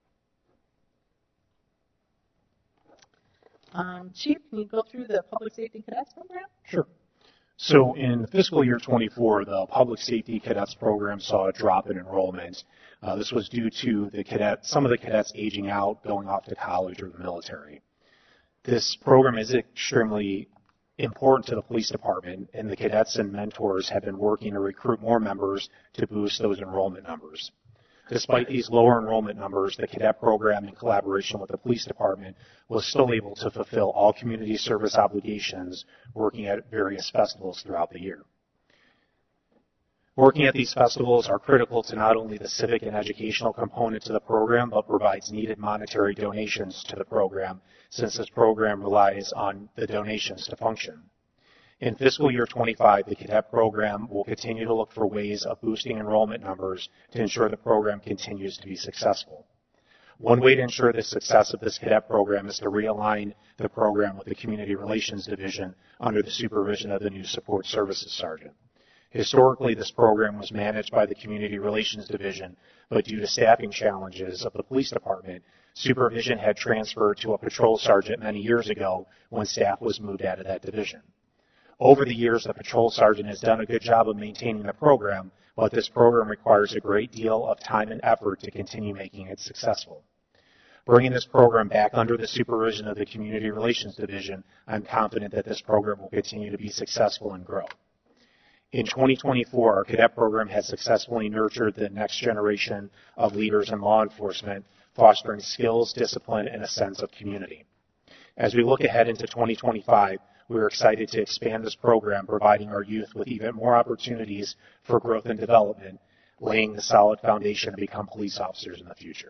Chief, can you go through the Public Safety Cadets program? Sure. So in fiscal year 24, the Public Safety Cadets program saw a drop in enrollment. This was due to some of the cadets aging out, going off to college or the military. This program is extremely important to the police department, and the cadets and mentors have been working to recruit more members to boost those enrollment numbers. Despite these lower enrollment numbers, the cadet program, in collaboration with the police department, was still able to fulfill all community service obligations working at various festivals throughout the year. Working at these festivals are critical to not only the civic and educational component to the program, but provides needed monetary donations to the program, since this program relies on the donations to function. In fiscal year 25, the cadet program will continue to look for ways of boosting enrollment numbers to ensure the program continues to be successful. One way to ensure the success of this cadet program is to realign the program with the Community Relations Division under the supervision of the new Support Services Sergeant. Historically, this program was managed by the Community Relations Division, but due to staffing challenges of the police department, supervision had transferred to a patrol sergeant many years ago when staff was moved out of that division. Over the years, the patrol sergeant has done a good job of maintaining the program, but this program requires a great deal of time and effort to continue making it successful. Bringing this program back under the supervision of the Community Relations Division, I'm confident that this program will continue to be successful and grow. In 2024, our cadet program has successfully nurtured the next generation of leaders in law enforcement, fostering skills, discipline, and a sense of community. As we look ahead into 2025, we are excited to expand this program, providing our youth with even more opportunities for growth and development, laying the solid foundation to become police officers in the future.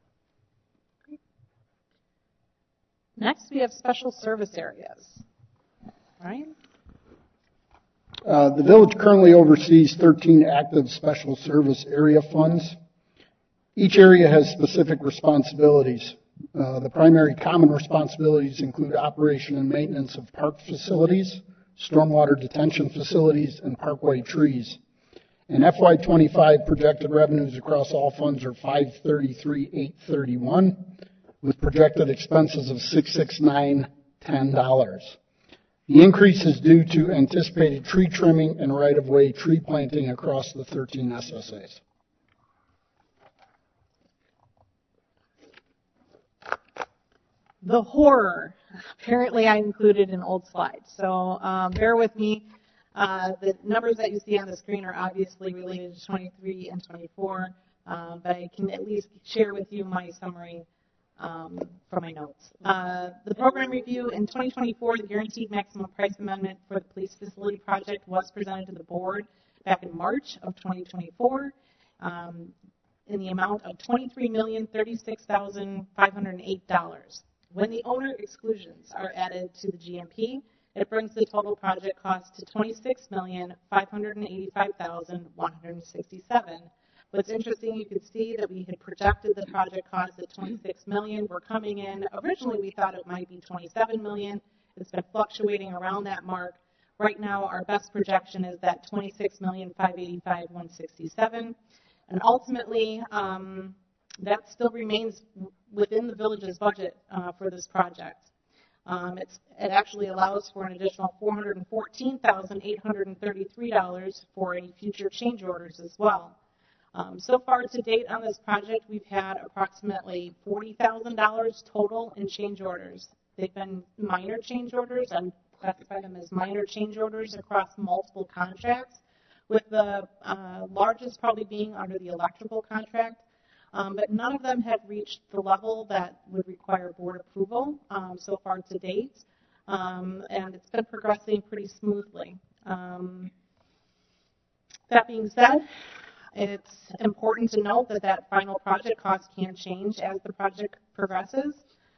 Next, we have special service areas. Ryan? The village currently oversees 13 active special service area funds. Each area has specific responsibilities. The primary common responsibilities include operation and maintenance of park facilities, stormwater detention facilities, and parkway trees. In FY25, projected revenues across all funds are $533,831, with projected expenses of $669,10. The increase is due to anticipated tree trimming and right-of-way tree planting across the 13 SSAs. The horror. Apparently I included an old slide, so bear with me. The numbers that you see on the screen are obviously related to 23 and 24, but I can at least share with you my summary from my notes. The program review in 2024, the Guaranteed Maximum Price Amendment for the Police Facility Project was presented to the board back in March of 2024 in the amount of $23,036,508. When the owner exclusions are added to the GMP, it brings the total project cost to $26,585,167. What's interesting, you can see that we had projected the project cost at $26 million. We're coming in, originally we thought it might be $27 million. It's been fluctuating around that mark. Right now, our best projection is that $26,585,167. And ultimately, that still remains within the village's budget for this project. It actually allows for an additional $414,833 for any future change orders as well. So far to date on this project, we've had approximately $40,000 total in change orders. They've been minor change orders. I classify them as minor change orders across multiple contracts, with the largest probably being under the electrical contract. But none of them have reached the level that would require board approval so far to date, and it's been progressing pretty smoothly. That being said, it's important to note that that final project cost can change as the project progresses.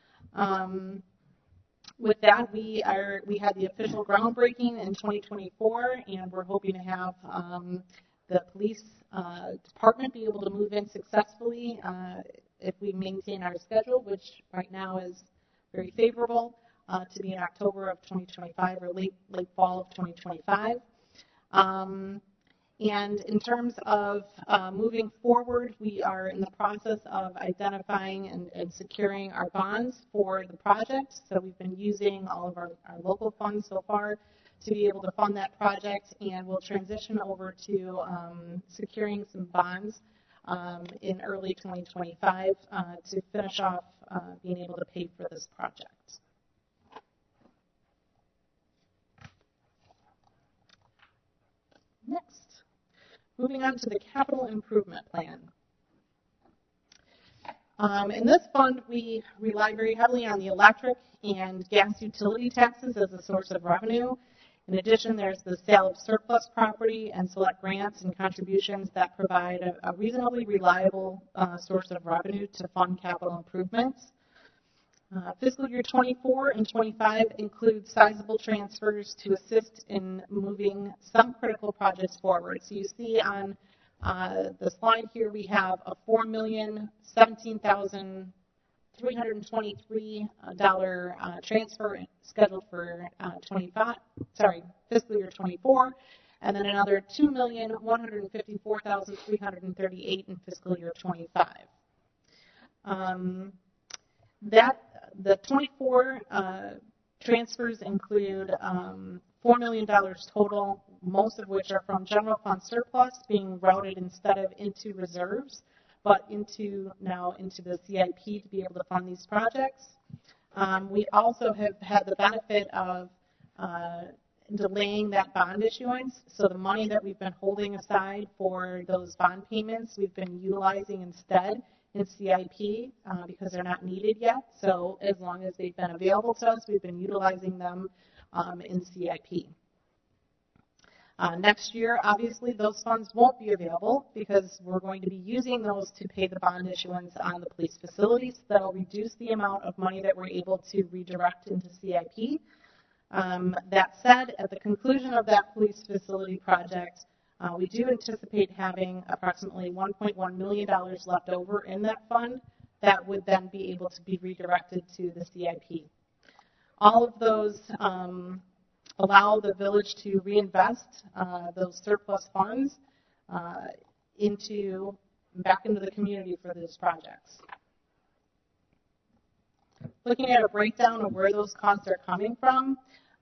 With that, we had the official groundbreaking in 2024, and we're hoping to have the police department be able to move in successfully if we maintain our schedule, which right now is very favorable, to be in October of 2025 or late fall of 2025. And in terms of moving forward, we are in the process of identifying and securing our bonds for the project. So we've been using all of our local funds so far to be able to fund that project, and we'll transition over to securing some bonds in early 2025 to finish off being able to pay for this project. Next. Moving on to the capital improvement plan. In this fund, we rely very heavily on the electric and gas utility taxes as a source of revenue. In addition, there's the sale of surplus property and select grants and contributions that provide a reasonably reliable source of revenue to fund capital improvements. Fiscal year 24 and 25 include sizable transfers to assist in moving some critical projects forward. So you see on the slide here we have a $4,017,323 transfer scheduled for fiscal year 24, and then another $2,154,338 in fiscal year 25. The 24 transfers include $4 million total, most of which are from general fund surplus being routed instead of into reserves, but into the CIP to be able to fund these projects. We also have had the benefit of delaying that bond issuance. So the money that we've been holding aside for those bond payments, we've been utilizing instead in CIP because they're not needed yet. So as long as they've been available to us, we've been utilizing them in CIP. Next year, obviously, those funds won't be available because we're going to be using those to pay the bond issuance on the police facilities. That'll reduce the amount of money that we're able to redirect into CIP. That said, at the conclusion of that police facility project, we do anticipate having approximately $1.1 million left over in that fund that would then be able to be redirected to the CIP. All of those allow the village to reinvest those surplus funds back into the community for these projects. Looking at a breakdown of where those costs are coming from,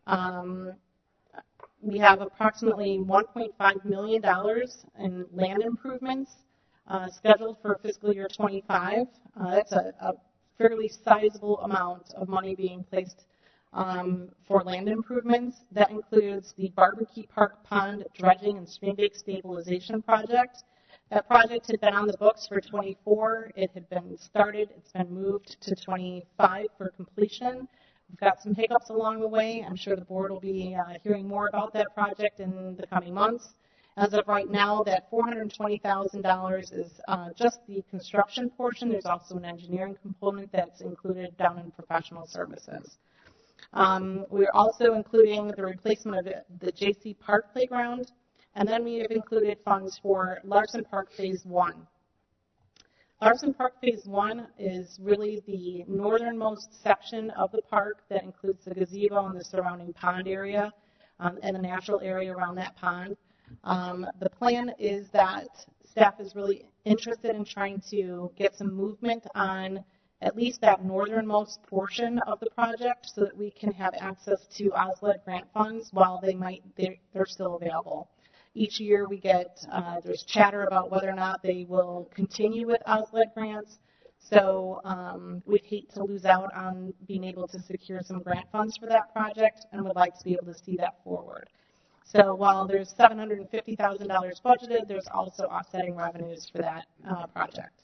we have approximately $1.5 million in land improvements scheduled for fiscal year 25. That's a fairly sizable amount of money being placed for land improvements. That includes the Barbecue Park Pond dredging and stream bank stabilization project. That project had been on the books for 24. It had been started. It's been moved to 25 for completion. We've got some hiccups along the way. I'm sure the board will be hearing more about that project in the coming months. As of right now, that $420,000 is just the construction portion. There's also an engineering component that's included down in professional services. We're also including the replacement of the J.C. Park Playground, and then we have included funds for Larson Park Phase 1. Larson Park Phase 1 is really the northernmost section of the park that includes the gazebo and the surrounding pond area and the natural area around that pond. The plan is that staff is really interested in trying to get some movement on at least that northernmost portion of the project so that we can have access to OSLED grant funds while they're still available. Each year we get, there's chatter about whether or not they will continue with OSLED grants. So we'd hate to lose out on being able to secure some grant funds for that project and would like to be able to see that forward. So while there's $750,000 budgeted, there's also offsetting revenues for that project.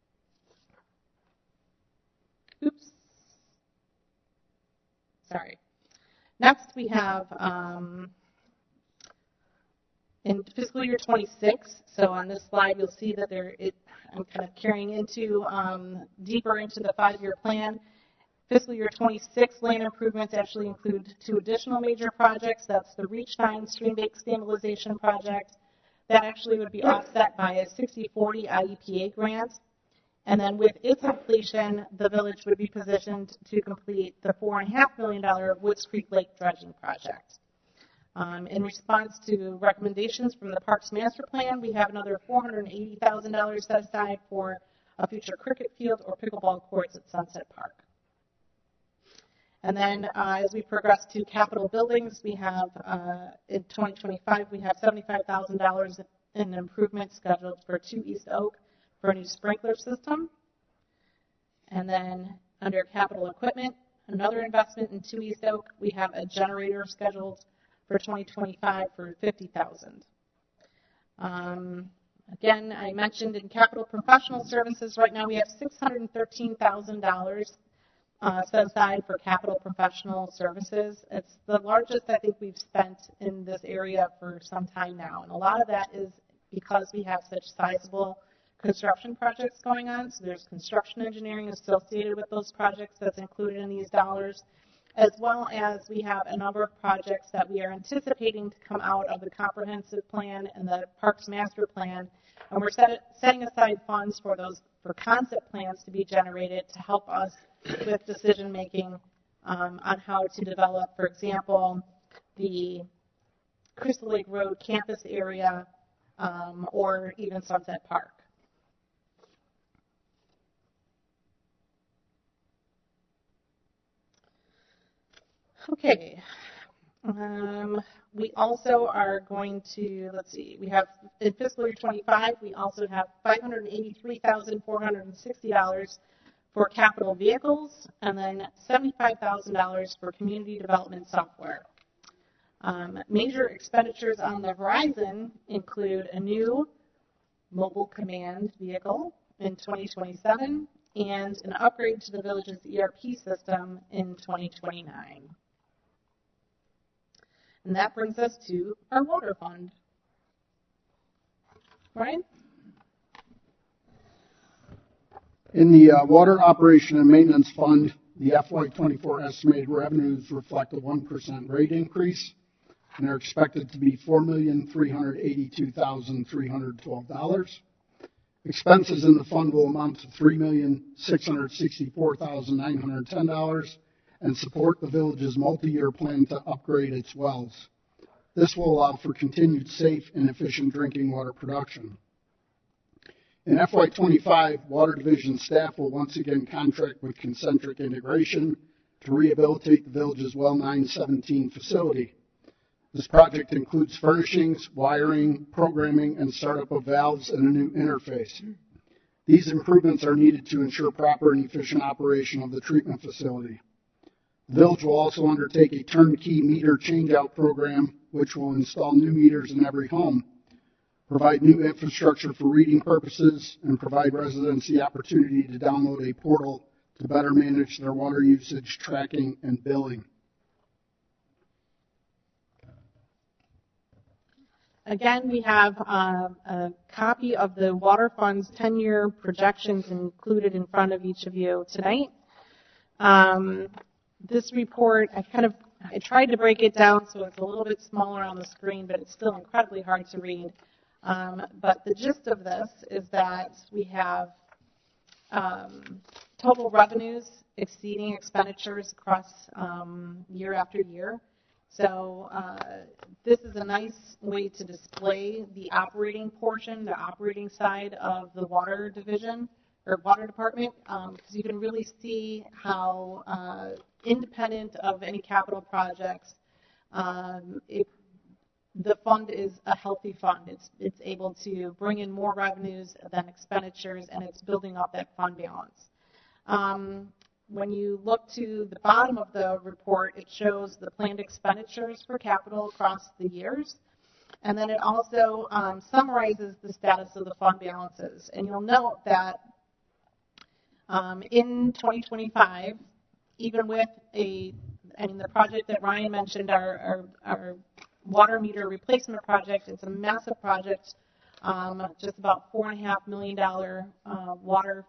Oops. Sorry. Next we have in fiscal year 26, so on this slide you'll see that I'm kind of carrying into deeper into the 5-year plan. Fiscal year 26 land improvements actually include 2 additional major projects. That's the Reach 9 Stream Bank Stabilization Project. That actually would be offset by a 60/40 IEPA grant. And then with its completion, the village would be positioned to complete the $4.5 million Woods Creek Lake dredging project. In response to recommendations from the Parks Master Plan, we have another $480,000 set aside for a future cricket field or pickleball courts at Sunset Park. And then as we progress to capital buildings, we have in 2025, we have $75,000 in improvements scheduled for 2 East Oak for a new sprinkler system. And then under capital equipment, another investment in 2 East Oak, we have a generator scheduled for 2025 for $50,000. Again, I mentioned in capital professional services, right now we have $613,000 set aside for capital professional services. It's the largest I think we've spent in this area for some time now. And a lot of that is because we have such sizable construction projects going on. So there's construction engineering associated with those projects that's included in these dollars, as well as we have a number of projects that we are anticipating to come out of the comprehensive plan and the Parks Master Plan. And we're setting aside funds for concept plans to be generated to help us with decision making on how to develop, for example, the Crystal Lake Road campus area or even Sunset Park. Okay. We also are going to, let's see, we have in fiscal year 25, we also have $583,460 for capital vehicles and then $75,000 for community development software. Major expenditures on the horizon include a new mobile command vehicle in 2027 and an upgrade to the village's ERP system in 2029. And that brings us to our water fund. Brian? In the Water Operation and Maintenance Fund, the FY24 estimated revenues reflect a 1% rate increase and are expected to be $4,382,312. Expenses in the fund will amount to $3,664,910 and support the village's multi-year plan to upgrade its wells. This will allow for continued safe and efficient drinking water production. In FY25, Water Division staff will once again contract with Concentric Integration to rehabilitate the village's Well 917 facility. This project includes furnishings, wiring, programming, and startup of valves and a new interface. These improvements are needed to ensure proper and efficient operation of the treatment facility. The village will also undertake a turnkey meter changeout program, which will install new meters in every home, provide new infrastructure for reading purposes, and provide residents the opportunity to download a portal to better manage their water usage, tracking, and billing. Again, we have a copy of the Water Fund's 10-year projections included in front of each of you tonight. This report, I tried to break it down so it's a little bit smaller on the screen, but it's still incredibly hard to read. But the gist of this is that we have total revenues exceeding expenditures across year after year. So this is a nice way to display the operating portion, the operating side of the water division or water department, because you can really see how independent of any capital projects, the fund is a healthy fund. It's able to bring in more revenues than expenditures, and it's building up that fund balance. When you look to the bottom of the report, it shows the planned expenditures for capital across the years. And then it also summarizes the status of the fund balances. And you'll note that in 2025, even with the project that Ryan mentioned, our water meter replacement project, it's a massive project, just about $4.5 million water.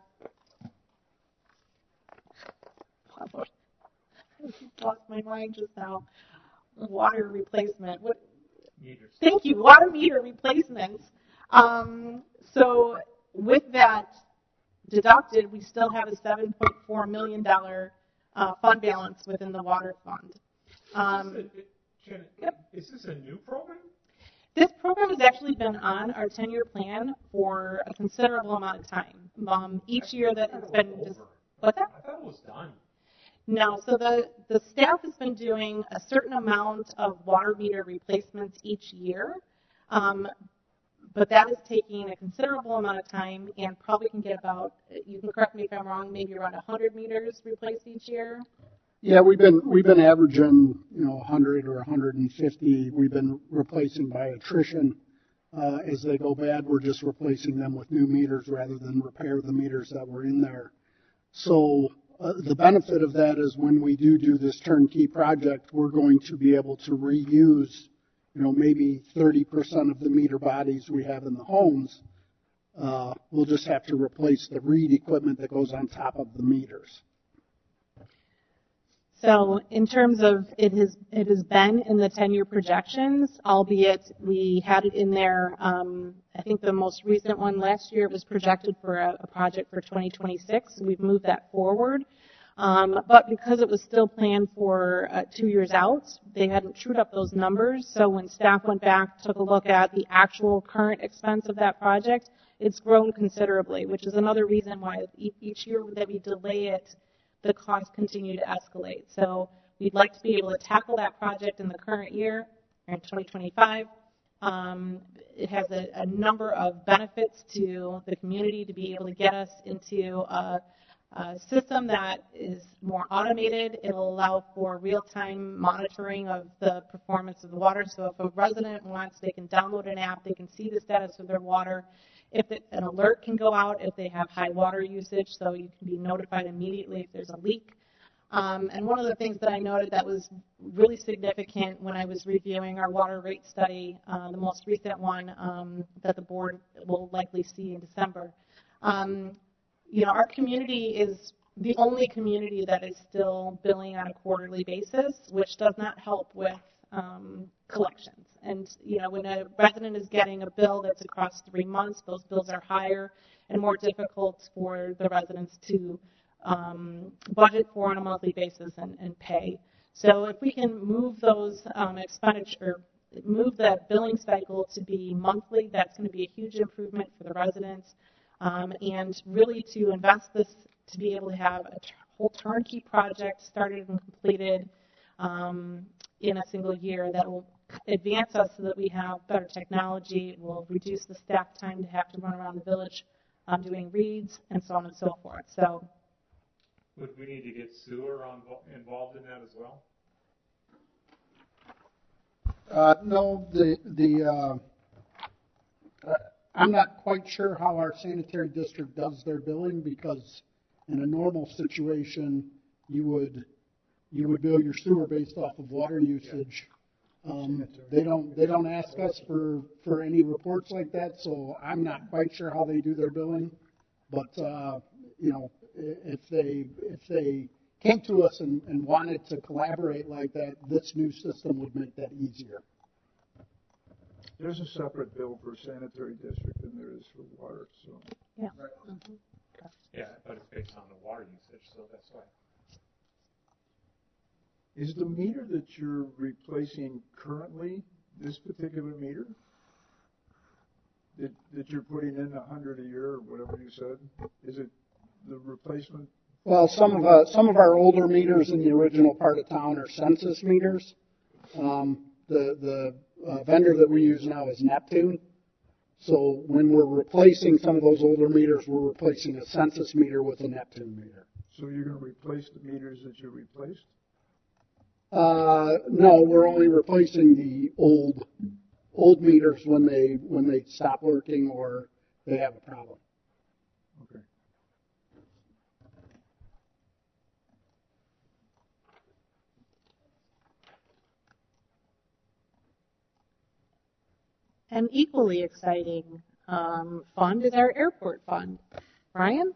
I lost my mind just now. Water replacement. Thank you. Water meter replacements. So with that deducted, we still have a $7.4 million fund balance within the water fund. Is this a new program? This program has actually been on our 10-year plan for a considerable amount of time. Each year that it's been what's that? I thought it was done. No, so the staff has been doing a certain amount of water meter replacements each year, but that is taking a considerable amount of time and probably can get about, you can correct me if I'm wrong, maybe around 100 meters replaced each year. Yeah, we've been averaging 100 or 150. We've been replacing by attrition. As they go bad, we're just replacing them with new meters rather than repair the meters that were in there. So the benefit of that is when we do this turnkey project, we're going to be able to reuse, maybe 30% of the meter bodies we have in the homes. We'll just have to replace the read equipment that goes on top of the meters. So in terms of it has been in the 10-year projections, albeit we had it in there. I think the most recent one last year was projected for a project for 2026. We've moved that forward. But because it was still planned for 2 years out, they hadn't trued up those numbers. So when staff went back, took a look at the actual current expense of that project, it's grown considerably, which is another reason why each year that we delay it, the costs continue to escalate. So we'd like to be able to tackle that project in the current year, or in 2025. It has a number of benefits to the community to be able to get us into a system that is more automated. It'll allow for real-time monitoring of the performance of the water. So if a resident wants, they can download an app, they can see the status of their water. An alert can go out if they have high water usage, so you can be notified immediately if there's a leak. And one of the things that I noted that was really significant when I was reviewing our water rate study, the most recent one that the board will likely see in December, our community is the only community that is still billing on a quarterly basis, which does not help with collections. And, when a resident is getting a bill that's across 3 months, those bills are higher and more difficult for the residents to budget for on a monthly basis and pay. So if we can move those move that billing cycle to be monthly, that's going to be a huge improvement for the residents. And really to invest this to be able to have a whole turnkey project started and completed in a single year that will advance us so that we have better technology. It will reduce the staff time to have to run around the village doing reads, and so on and so forth. So, Would we need to get sewer involved in that as well? No, I'm not quite sure how our sanitary district does their billing, because in a normal situation, you would bill your sewer based off of water usage. They don't ask us for any reports like that, so I'm not quite sure how they do their billing. But if they came to us and wanted to collaborate like that, this new system would make that easier. There's a separate bill for sanitary district than there is for water, so. yeah. Yeah, but it's based on the water usage, so that's why. Is the meter that you're replacing currently this particular meter? That you're putting in 100 a year or whatever you said? Is it the replacement? Well, some of our older meters in the original part of town are census meters. The vendor that we use now is Neptune. So when we're replacing some of those older meters, we're replacing a census meter with a Neptune meter. So you're going to replace the meters that you replaced? No, we're only replacing the old meters when they stop working or they have a problem. Okay. An equally exciting fund is our airport fund. Ryan?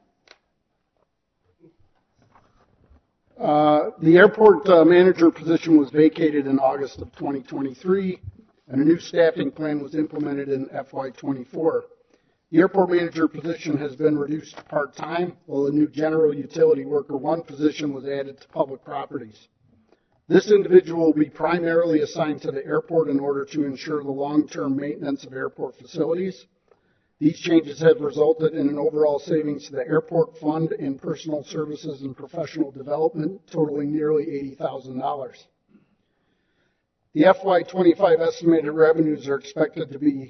The airport manager position was vacated in August of 2023, and a new staffing plan was implemented in FY24. The airport manager position has been reduced to part-time, while a new general utility worker 1 position was added to public properties. This individual will be primarily assigned to the airport in order to ensure the long-term maintenance of airport facilities. These changes have resulted in an overall savings to the airport fund in personal services and professional development totaling nearly $80,000. The FY25 estimated revenues are expected to be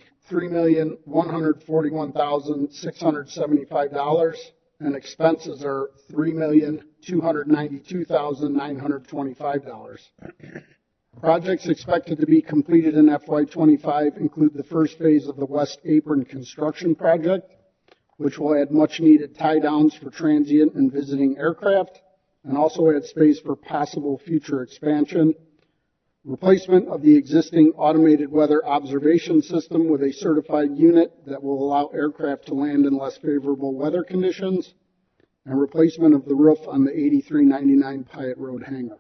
$3,141,675, and expenses are $3,292,925. Projects expected to be completed in FY25 include the first phase of the West Apron construction project, which will add much-needed tie-downs for transient and visiting aircraft, and also add space for possible future expansion. Replacement of the existing automated weather observation system with a certified unit that will allow aircraft to land in less favorable weather conditions, and replacement of the roof on the 8399 Pyatt Road hangar.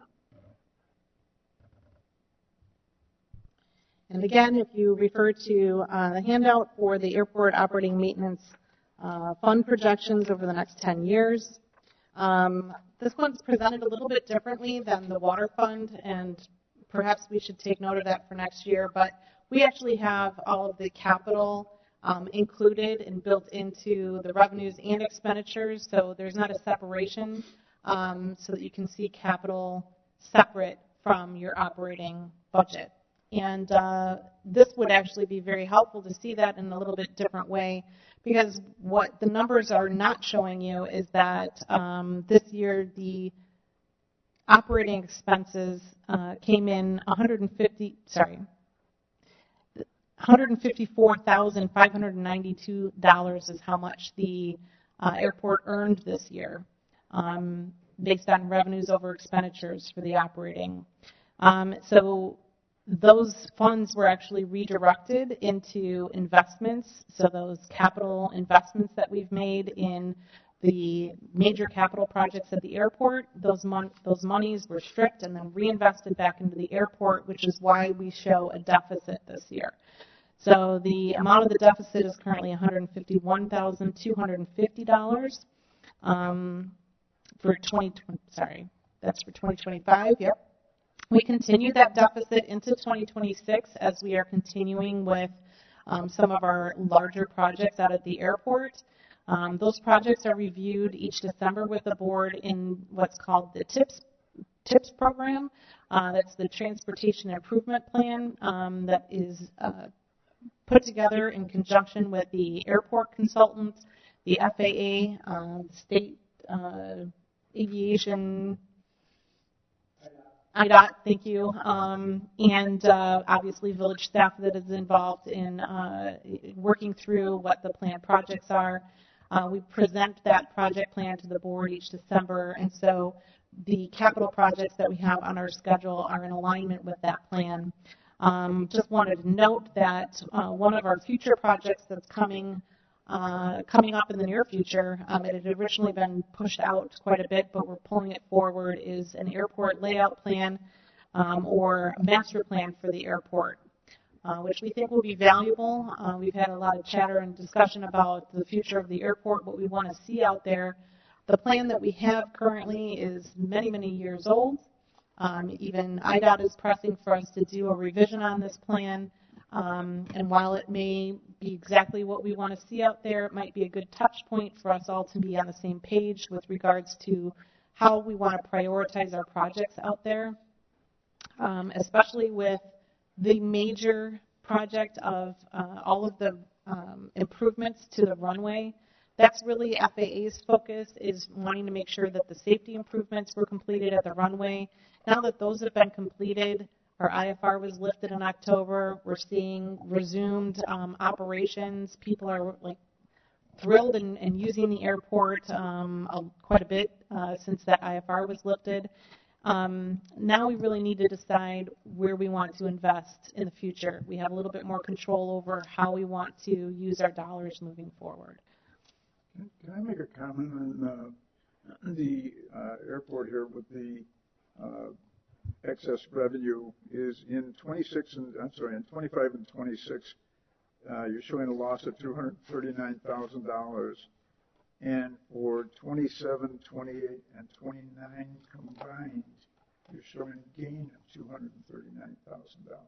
And again, if you refer to the handout for the airport operating maintenance fund projections over the next 10 years, this one's presented a little bit differently than the water fund, and perhaps we should take note of that for next year, but we actually have all of the capital included and built into the revenues and expenditures, so there's not a separation, so that you can see capital separate from your operating budget. And this would actually be very helpful to see that in a little bit different way, because what the numbers are not showing you is that this year the operating expenses came in $154,592 is how much the airport earned this year, based on revenues over expenditures for the operating. So those funds were actually redirected into investments. So those capital investments that we've made in the major capital projects at the airport, those monies were stripped and then reinvested back into the airport, which is why we show a deficit this year. So the amount of the deficit is currently $151,250 for 2025. Yep. We continue that deficit into 2026 as we are continuing with some of our larger projects out at the airport. Those projects are reviewed each December with the board in what's called the TIPS program. That's the Transportation Improvement Plan that is put together in conjunction with the airport consultants the FAA, state aviation, IDOT, thank you, and obviously village staff that is involved in working through what the planned projects are. We present that project plan to the board each December, and so the capital projects that we have on our schedule are in alignment with that plan. Just wanted to note that one of our future projects that's coming up in the near future, it had originally been pushed out quite a bit, but we're pulling it forward, is an airport layout plan or master plan for the airport, which we think will be valuable. We've had a lot of chatter and discussion about the future of the airport, what we want to see out there. The plan that we have currently is many, many years old. Even IDOT is pressing for us to do a revision on this plan. And while it may be exactly what we want to see out there, it might be a good touch point for us all to be on the same page with regards to how we want to prioritize our projects out there, especially with the major project of all of the improvements to the runway. That's really FAA's focus, is wanting to make sure that the safety improvements were completed at the runway. Now that those have been completed, our IFR was lifted in October. We're seeing resumed operations. People are thrilled and using the airport quite a bit since that IFR was lifted. Now we really need to decide where we want to invest in the future. We have a little bit more control over how we want to use our dollars moving forward. Can I make a comment on the airport here with the excess revenue is in 25 and 26, you're showing a loss of $239,000, and for 27, 28, and 29 combined, you're showing a gain of $239,000.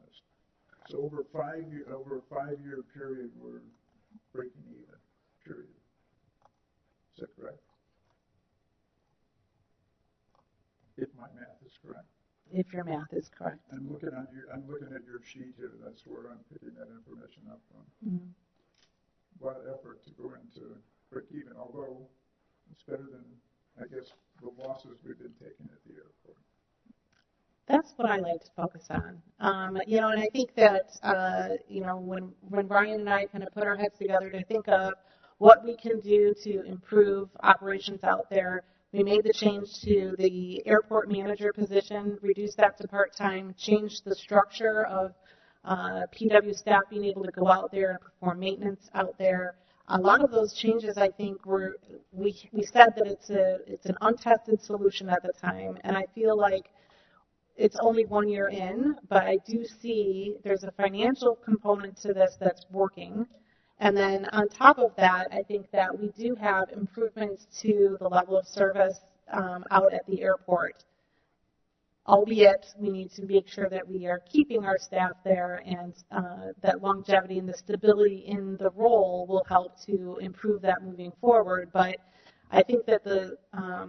So over a 5-year period, we're breaking even. Period. Is that correct? If my math is correct. If your math is correct. I'm looking at your sheet here. That's where I'm picking that information up from. Mm-hmm. A lot of effort to go into break even, although it's better than, I guess, the losses we've been taking at the airport. That's what I like to focus on. And I think that, when Brian and I kind of put our heads together to think of what we can do to improve operations out there, we made the change to the airport manager position, reduced that to part-time, changed the structure of PW staff being able to go out there and perform maintenance out there. A lot of those changes, I think, we said that it's an untested solution at the time, and I feel like it's only 1 year in, but I do see there's a financial component to this that's working. And then on top of that, I think that we do have improvements to the level of service out at the airport, albeit we need to make sure that we are keeping our staff there, and that longevity and the stability in the role will help to improve that moving forward. But I think that the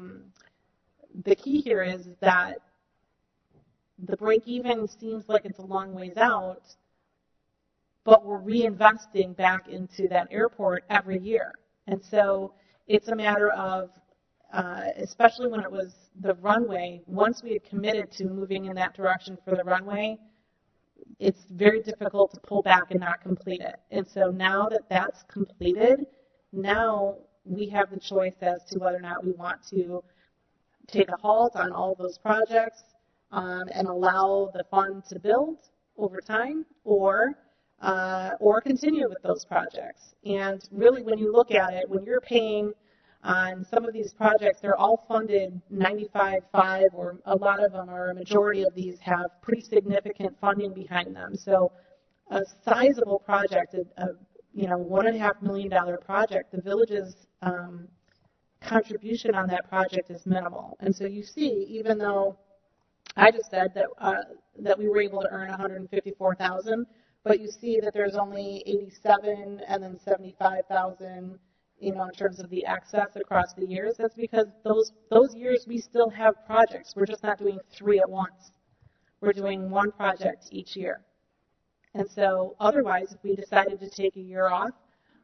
key here is that the break even seems like it's a long ways out, but we're reinvesting back into that airport every year. And so it's a matter of, especially when it was the runway, once we had committed to moving in that direction for the runway, it's very difficult to pull back and not complete it. And so now that that's completed, now we have the choice as to whether or not we want to take a halt on all of those projects and allow the fund to build over time, or continue with those projects. And really, when you look at it, when you're paying on some of these projects, they're all funded 95/5, or a lot of them, or a majority of these have pretty significant funding behind them. So a sizable project, a $1.5 million project, the village's contribution on that project is minimal. And so you see, even though I just said that we were able to earn $154,000, but you see that there's only 87 and then 75,000, in terms of the excess across the years. That's because those years we still have projects. We're just not doing 3 at once. We're doing 1 project each year. And so otherwise, if we decided to take a year off,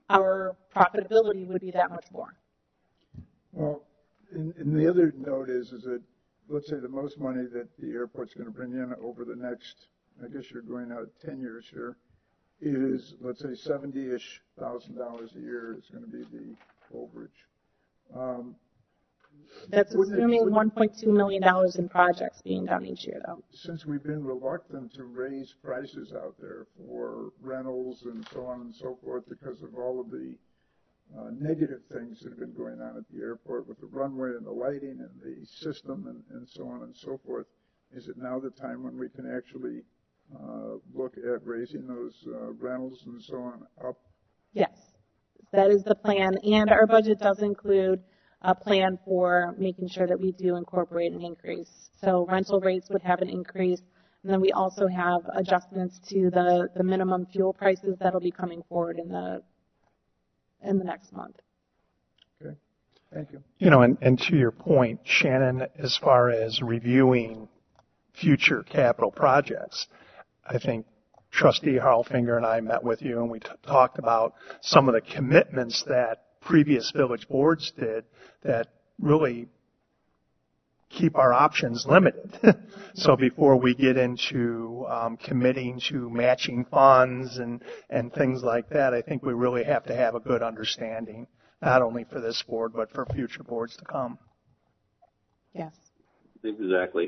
our profitability would be that much more. Well, and the other note is that, let's say the most money that the airport's going to bring in over the next, I guess you're going out 10 years here, is, let's say, $70-ish thousand a year is going to be the overage. That's assuming $1.2 million in projects being done each year, though. Since we've been reluctant to raise prices out there for rentals and so on and so forth because of all of the negative things that have been going on at the airport with the runway and the lighting and the system and so on and so forth, is it now the time when we can actually look at raising those rentals and so on up? Yes, that is the plan, and our budget does include a plan for making sure that we do incorporate an increase. So rental rates would have an increase, and then we also have adjustments to the minimum fuel prices that'll be coming forward in the next month. Okay, thank you. You know, and to your point, Shannon, as far as reviewing future capital projects, I think Trustee Harlfinger and I met with you and we talked about some of the commitments that previous village boards did that really keep our options limited. So before we get into committing to matching funds and things like that, I think we really have to have a good understanding, not only for this board, but for future boards to come. Yes. Exactly.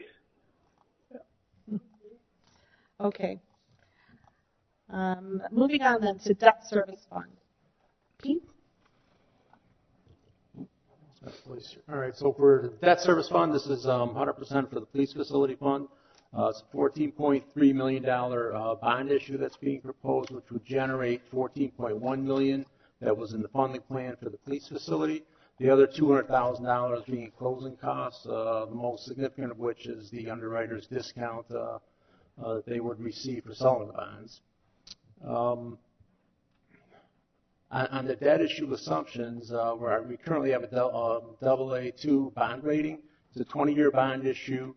Okay. Moving on then to debt service fund. Pete? All right, so for the debt service fund, this is 100% for the police facility fund. It's a $14.3 million bond issue that's being proposed, which would generate $14.1 million that was in the funding plan for the police facility. The other $200,000 being closing costs, the most significant of which is the underwriter's discount that they would receive for selling the bonds. On the debt issue assumptions, we currently have a AA2 bond rating. It's a 20-year bond issue,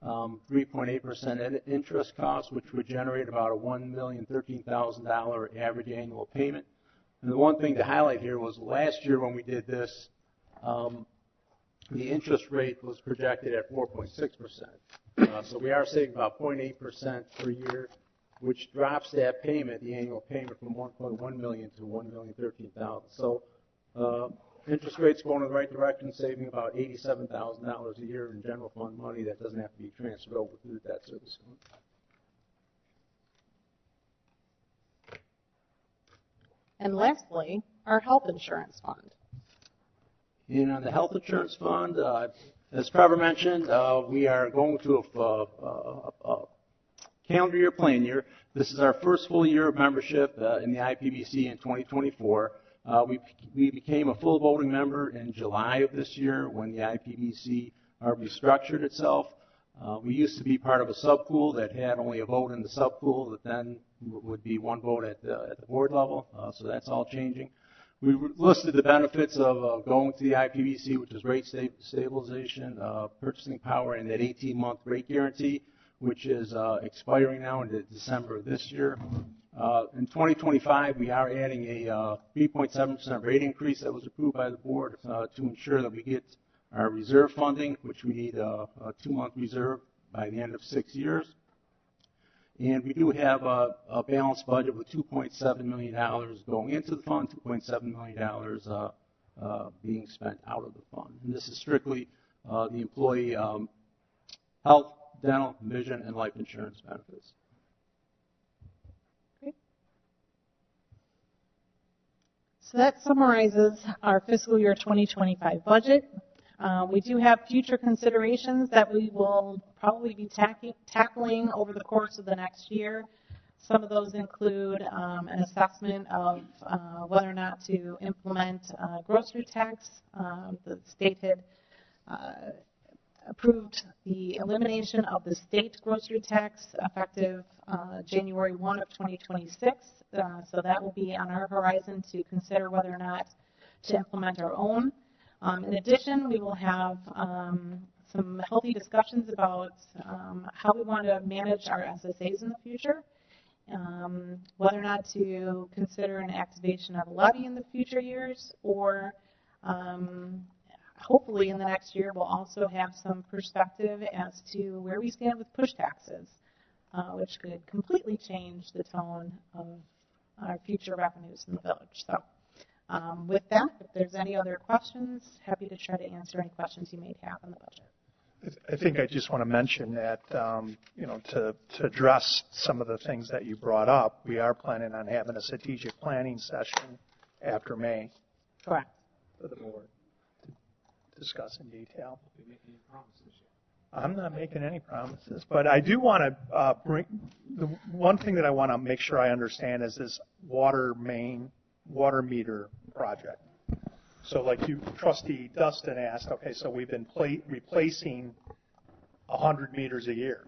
3.8% interest cost, which would generate about a $1,013,000 average annual payment. And the one thing to highlight here was last year when we did this, the interest rate was projected at 4.6%. So we are saving about 0.8% per year, which drops that payment, the annual payment, from $1.1 million to $1,013,000. So interest rates going in the right direction, saving about $87,000 a year in general fund money that doesn't have to be transferred over to the debt service fund. And lastly, our health insurance fund. And on the health insurance fund, as Trevor mentioned, we are going to a calendar year plan year. This is our first full year of membership in the IPBC in 2024. We became a full voting member in July of this year when the IPBC restructured itself. We used to be part of a subpool that had only a vote in the subpool that then would be one vote at the board level. So that's all changing. We listed the benefits of going to the IPBC, which is rate stabilization, purchasing power, and that 18-month rate guarantee, which is expiring now in December of this year. In 2025, we are adding a 3.7% rate increase that was approved by the board to ensure that we get our reserve funding, which we need a 2-month reserve by the end of 6 years. And we do have a balanced budget with $2.7 million going into the fund, $2.7 million being spent out of the fund. And this is strictly the employee health, dental, vision, and life insurance benefits. Okay. So that summarizes our fiscal year 2025 budget. We do have future considerations that we will probably be tackling over the course of the next year. Some of those include an assessment of whether or not to implement grocery tax. The state had approved the elimination of the state grocery tax effective January 1 of 2026. So that will be on our horizon to consider whether or not to implement our own. In addition, we will have some healthy discussions about how we want to manage our SSAs in the future whether or not to consider an activation of a levy in the future years, or hopefully in the next year we'll also have some perspective as to where we stand with push taxes, which could completely change the tone of our future revenues in the village. So with that, if there's any other questions, happy to try to answer any questions you may have on the budget. I think I just want to mention that, to address some of the things that you brought up, we are planning on having a strategic planning session after May Correct. for the board to discuss in detail. I'm not making any promises, but I do want to bring the one thing that I want to make sure I understand is this water meter project. So like Trustee Dustin asked, okay, so we've been replacing 100 meters a year.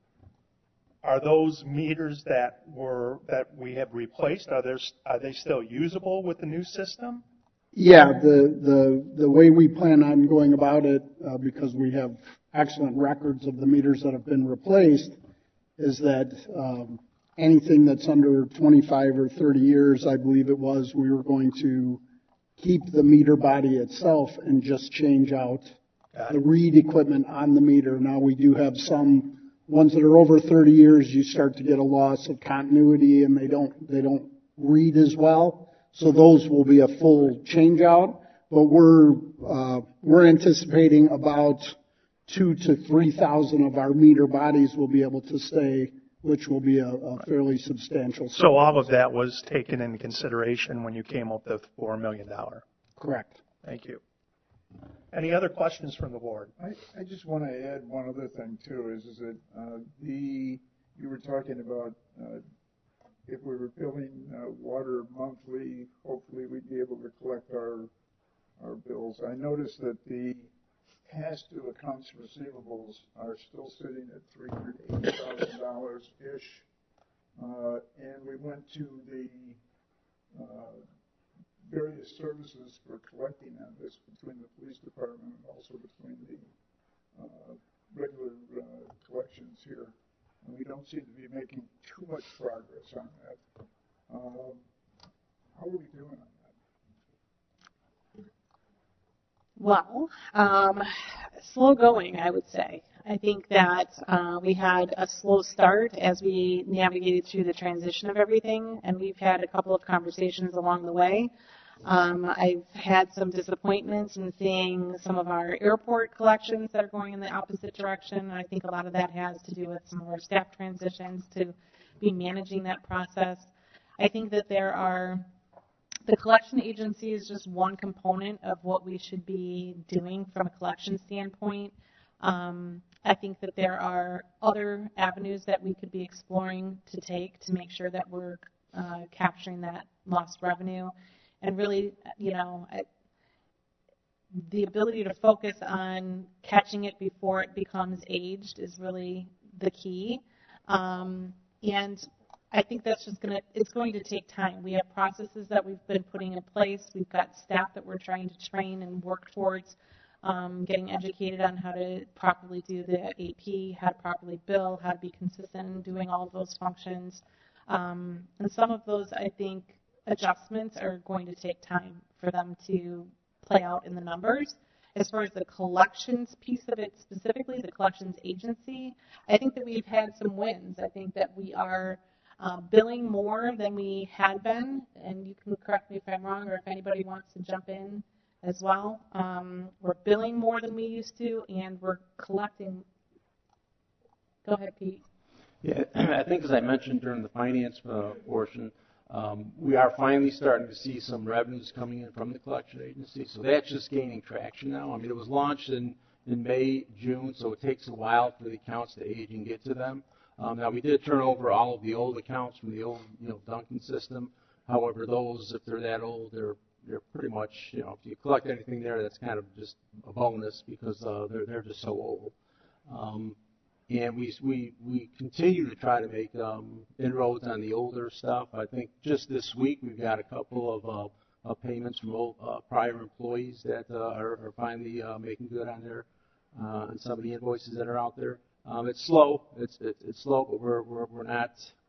Are those meters that we have replaced, are they still usable with the new system? Yeah, the way we plan on going about it, because we have excellent records of the meters that have been replaced, is that anything that's under 25 or 30 years, I believe it was, we were going to keep the meter body itself and just change out the read equipment on the meter. Now we do have some ones that are over 30 years, you start to get a loss of continuity and they don't read as well. So those will be a full change out, but we're anticipating about 2,000 to 3,000 of our meter bodies will be able to stay, which will be a fairly substantial. So all of that was taken into consideration when you came up with $4 million. Correct. Thank you. Any other questions from the board? I just want to add one other thing too, is that you were talking about if we were billing water monthly, hopefully we'd be able to collect our bills. I noticed that the past due accounts receivables are still sitting at $380,000-ish. And we went to the various services for collecting on this between the police department and also between the regular collections here. And we don't seem to be making too much progress on that. How are we doing on that? Well, slow going, I would say. I think that we had a slow start as we navigated through the transition of everything, and we've had a couple of conversations along the way. I've had some disappointments in seeing some of our airport collections that are going in the opposite direction. I think a lot of that has to do with some of our staff transitions to be managing that process. I think that the collection agency is just one component of what we should be doing from a collection standpoint. I think that there are other avenues that we could be exploring to take to make sure that we're capturing that lost revenue. And really, the ability to focus on catching it before it becomes aged is really the key. And I think that's it's going to take time. We have processes that we've been putting in place. We've got staff that we're trying to train and work towards getting educated on how to properly do the AP, how to properly bill, how to be consistent in doing all of those functions. And some of those, I think, adjustments are going to take time for them to play out in the numbers. As far as the collections piece of it specifically, the collections agency, I think that we've had some wins. I think that we are billing more than we had been, and you can correct me if I'm wrong or if anybody wants to jump in as well. We're billing more than we used to, and we're collecting. Go ahead, Pete. Yeah, I think as I mentioned during the finance portion, we are finally starting to see some revenues coming in from the collection agency, so that's just gaining traction now. I mean, it was launched in May, June, so it takes a while for the accounts to age and get to them. Now, we did turn over all of the old accounts from the old Duncan system. However, those, if they're that old, they're pretty much, if you collect anything there, that's kind of just a bonus because they're just so old. And we continue to try to make inroads on the older stuff. I think just this week we've got a couple of payments from prior employees that are finally making good on on some of the invoices that are out there. It's slow. It's slow, but we're not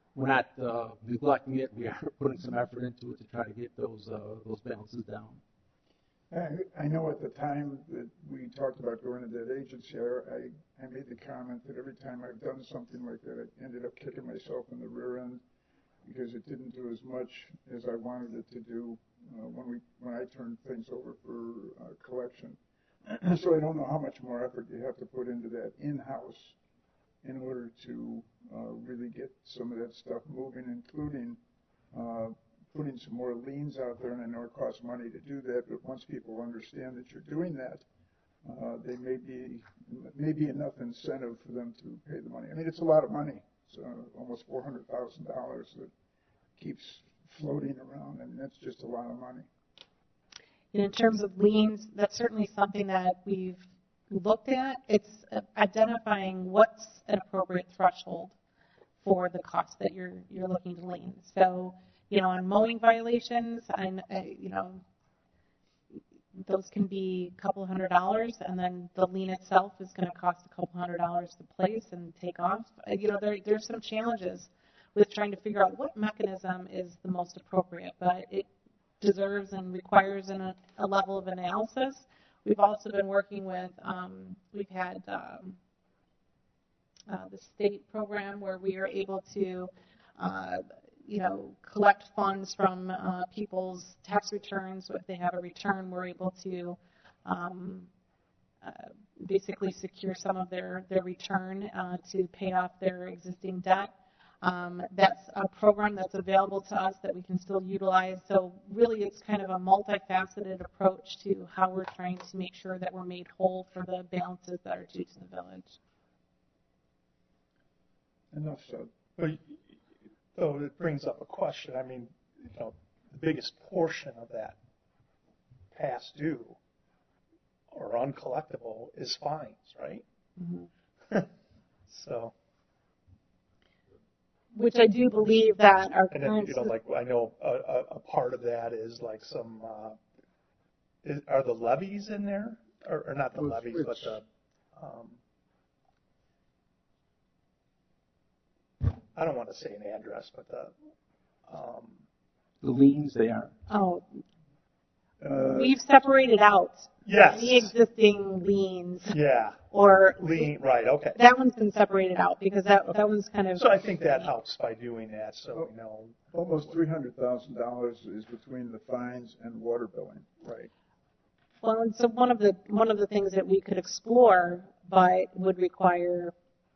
we're not neglecting it. We are putting some effort into it to try to get those balances down. I know at the time that we talked about going into that agency, I made the comment that every time I've done something like that, I ended up kicking myself in the rear end because it didn't do as much as I wanted it to do when I turned things over for collection. So I don't know how much more effort you have to put into that in-house in order to really get some of that stuff moving, including putting some more liens out there. And I know it costs money to do that, but once people understand that you're doing that, they may be enough incentive for them to pay the money. I mean, it's a lot of money. It's almost $400,000 that keeps floating around. I mean, that's just a lot of money. In terms of liens, that's certainly something that we've looked at. It's identifying what's an appropriate threshold for the cost that you're looking to lien. So, on mowing violations, those can be a couple $100, and then the lien itself is going to cost a couple $100 to place and take off. There's some challenges with trying to figure out what mechanism is the most appropriate, but it deserves and requires a level of analysis. We've also been working with, we've had the state program where we are able to, collect funds from people's tax returns. So if they have a return, we're able to basically secure some of their return to pay off their existing debt. That's a program that's available to us that we can still utilize. So really it's kind of a multifaceted approach to how we're trying to make sure that we're made whole for the balances that are due to the village. Enough said. But, though it brings up a question. I mean, the biggest portion of that past due or uncollectible is fines, right? Mm-hmm. So. Which I do believe that our current... And then, I know a part of that is like some, are the levies in there? Or not the levies, but the, I don't want to say an address, but the liens they are. Oh. We've separated out the existing liens. Yeah. Or lien, right? Okay. That one's been separated out because that one's kind of. So I think that helps by doing that. So we know almost $300,000 is between the fines and water billing. Right. Well, and so one of the things that we could explore, but would require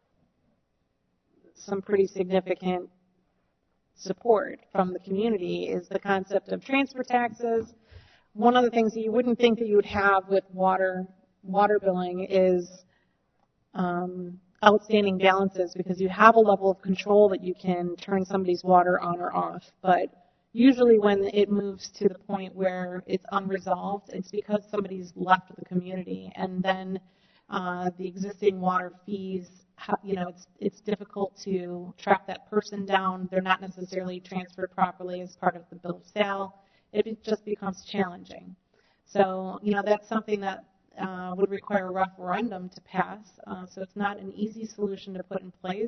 some pretty significant support from the community, is the concept of transfer taxes. One of the things that you wouldn't think that you would have with water billing is outstanding balances, because you have a level of control that you can turn somebody's water on or off. But usually when it moves to the point where it's unresolved, it's because somebody's left the community, and then the existing water fees, it's difficult to track that person down. They're not necessarily transferred properly as part of the bill of sale. It just becomes challenging. So, that's something that would require a referendum to pass. So it's not an easy solution to put in place,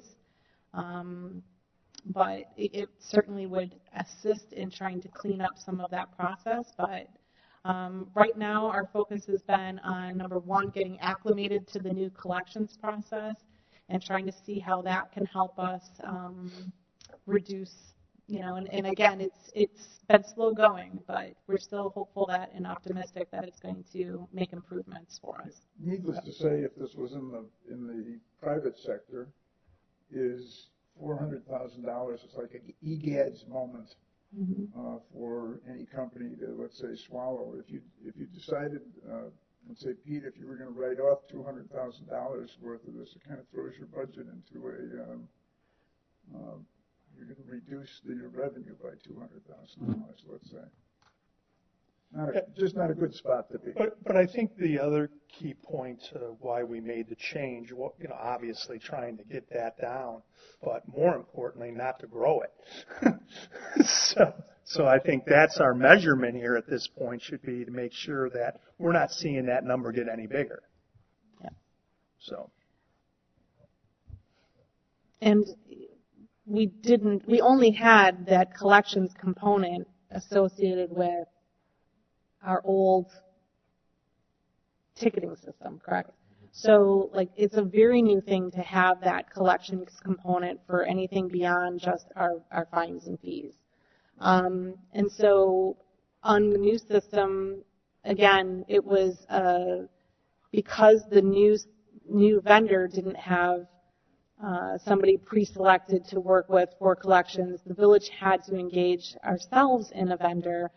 but it certainly would assist in trying to clean up some of that process. But right now our focus has been on, number one, getting acclimated to the new collections process and trying to see how that can help us reduce, and again, it's been slow going, but we're still hopeful that and optimistic that it's going to make improvements for us. Needless to say, if this was in the private sector, is $400,000 is like an EGADS moment for any company to, let's say, swallow. If you decided, let's say, Pete, if you were going to write off $200,000 worth of this, it kind of throws your budget into a you're going to reduce your revenue by $200,000, let's say. Just not a good spot to be. But I think the other key point to why we made the change, obviously trying to get that down, but more importantly, not to grow it. So I think that's our measurement here at this point, should be to make sure that we're not seeing that number get any bigger. Yeah. So. And we only had that collections component associated with our old ticketing system, correct? So, like, it's a very new thing to have that collections component for anything beyond just our fines and fees. And so, on the new system, again, it was because the new vendor didn't have somebody pre-selected to work with for collections, the village had to engage ourselves in a vendor.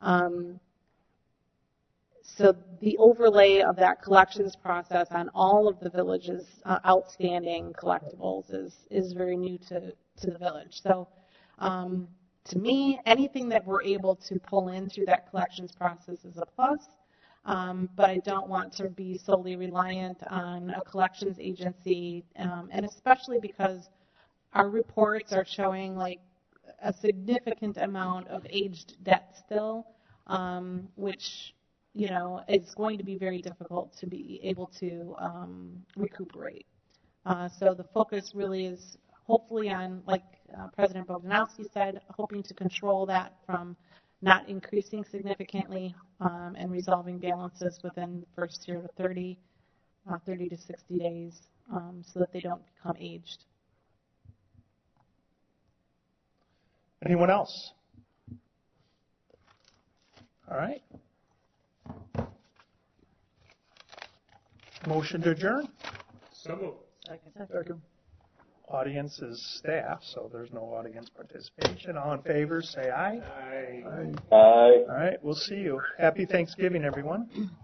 So the overlay of that collections process on all of the village's outstanding collectibles is very new to the village. So to me, anything that we're able to pull in through that collections process is a plus. But I don't want to be solely reliant on a collections agency, and especially because our reports are showing like a significant amount of aged debt still, which, you know, it's going to be very difficult to be able to recuperate. So the focus really is hopefully on, like President Bogdanowski said, hoping to control that from not increasing significantly and resolving balances within the first 0 to 30 to 60 days so that they don't become aged. Anyone else? All right. Motion to adjourn? So moved. Second. Audience is staff, so there's no audience participation. All in favor, say aye. Aye. Aye. All right, we'll see you. Happy Thanksgiving, everyone.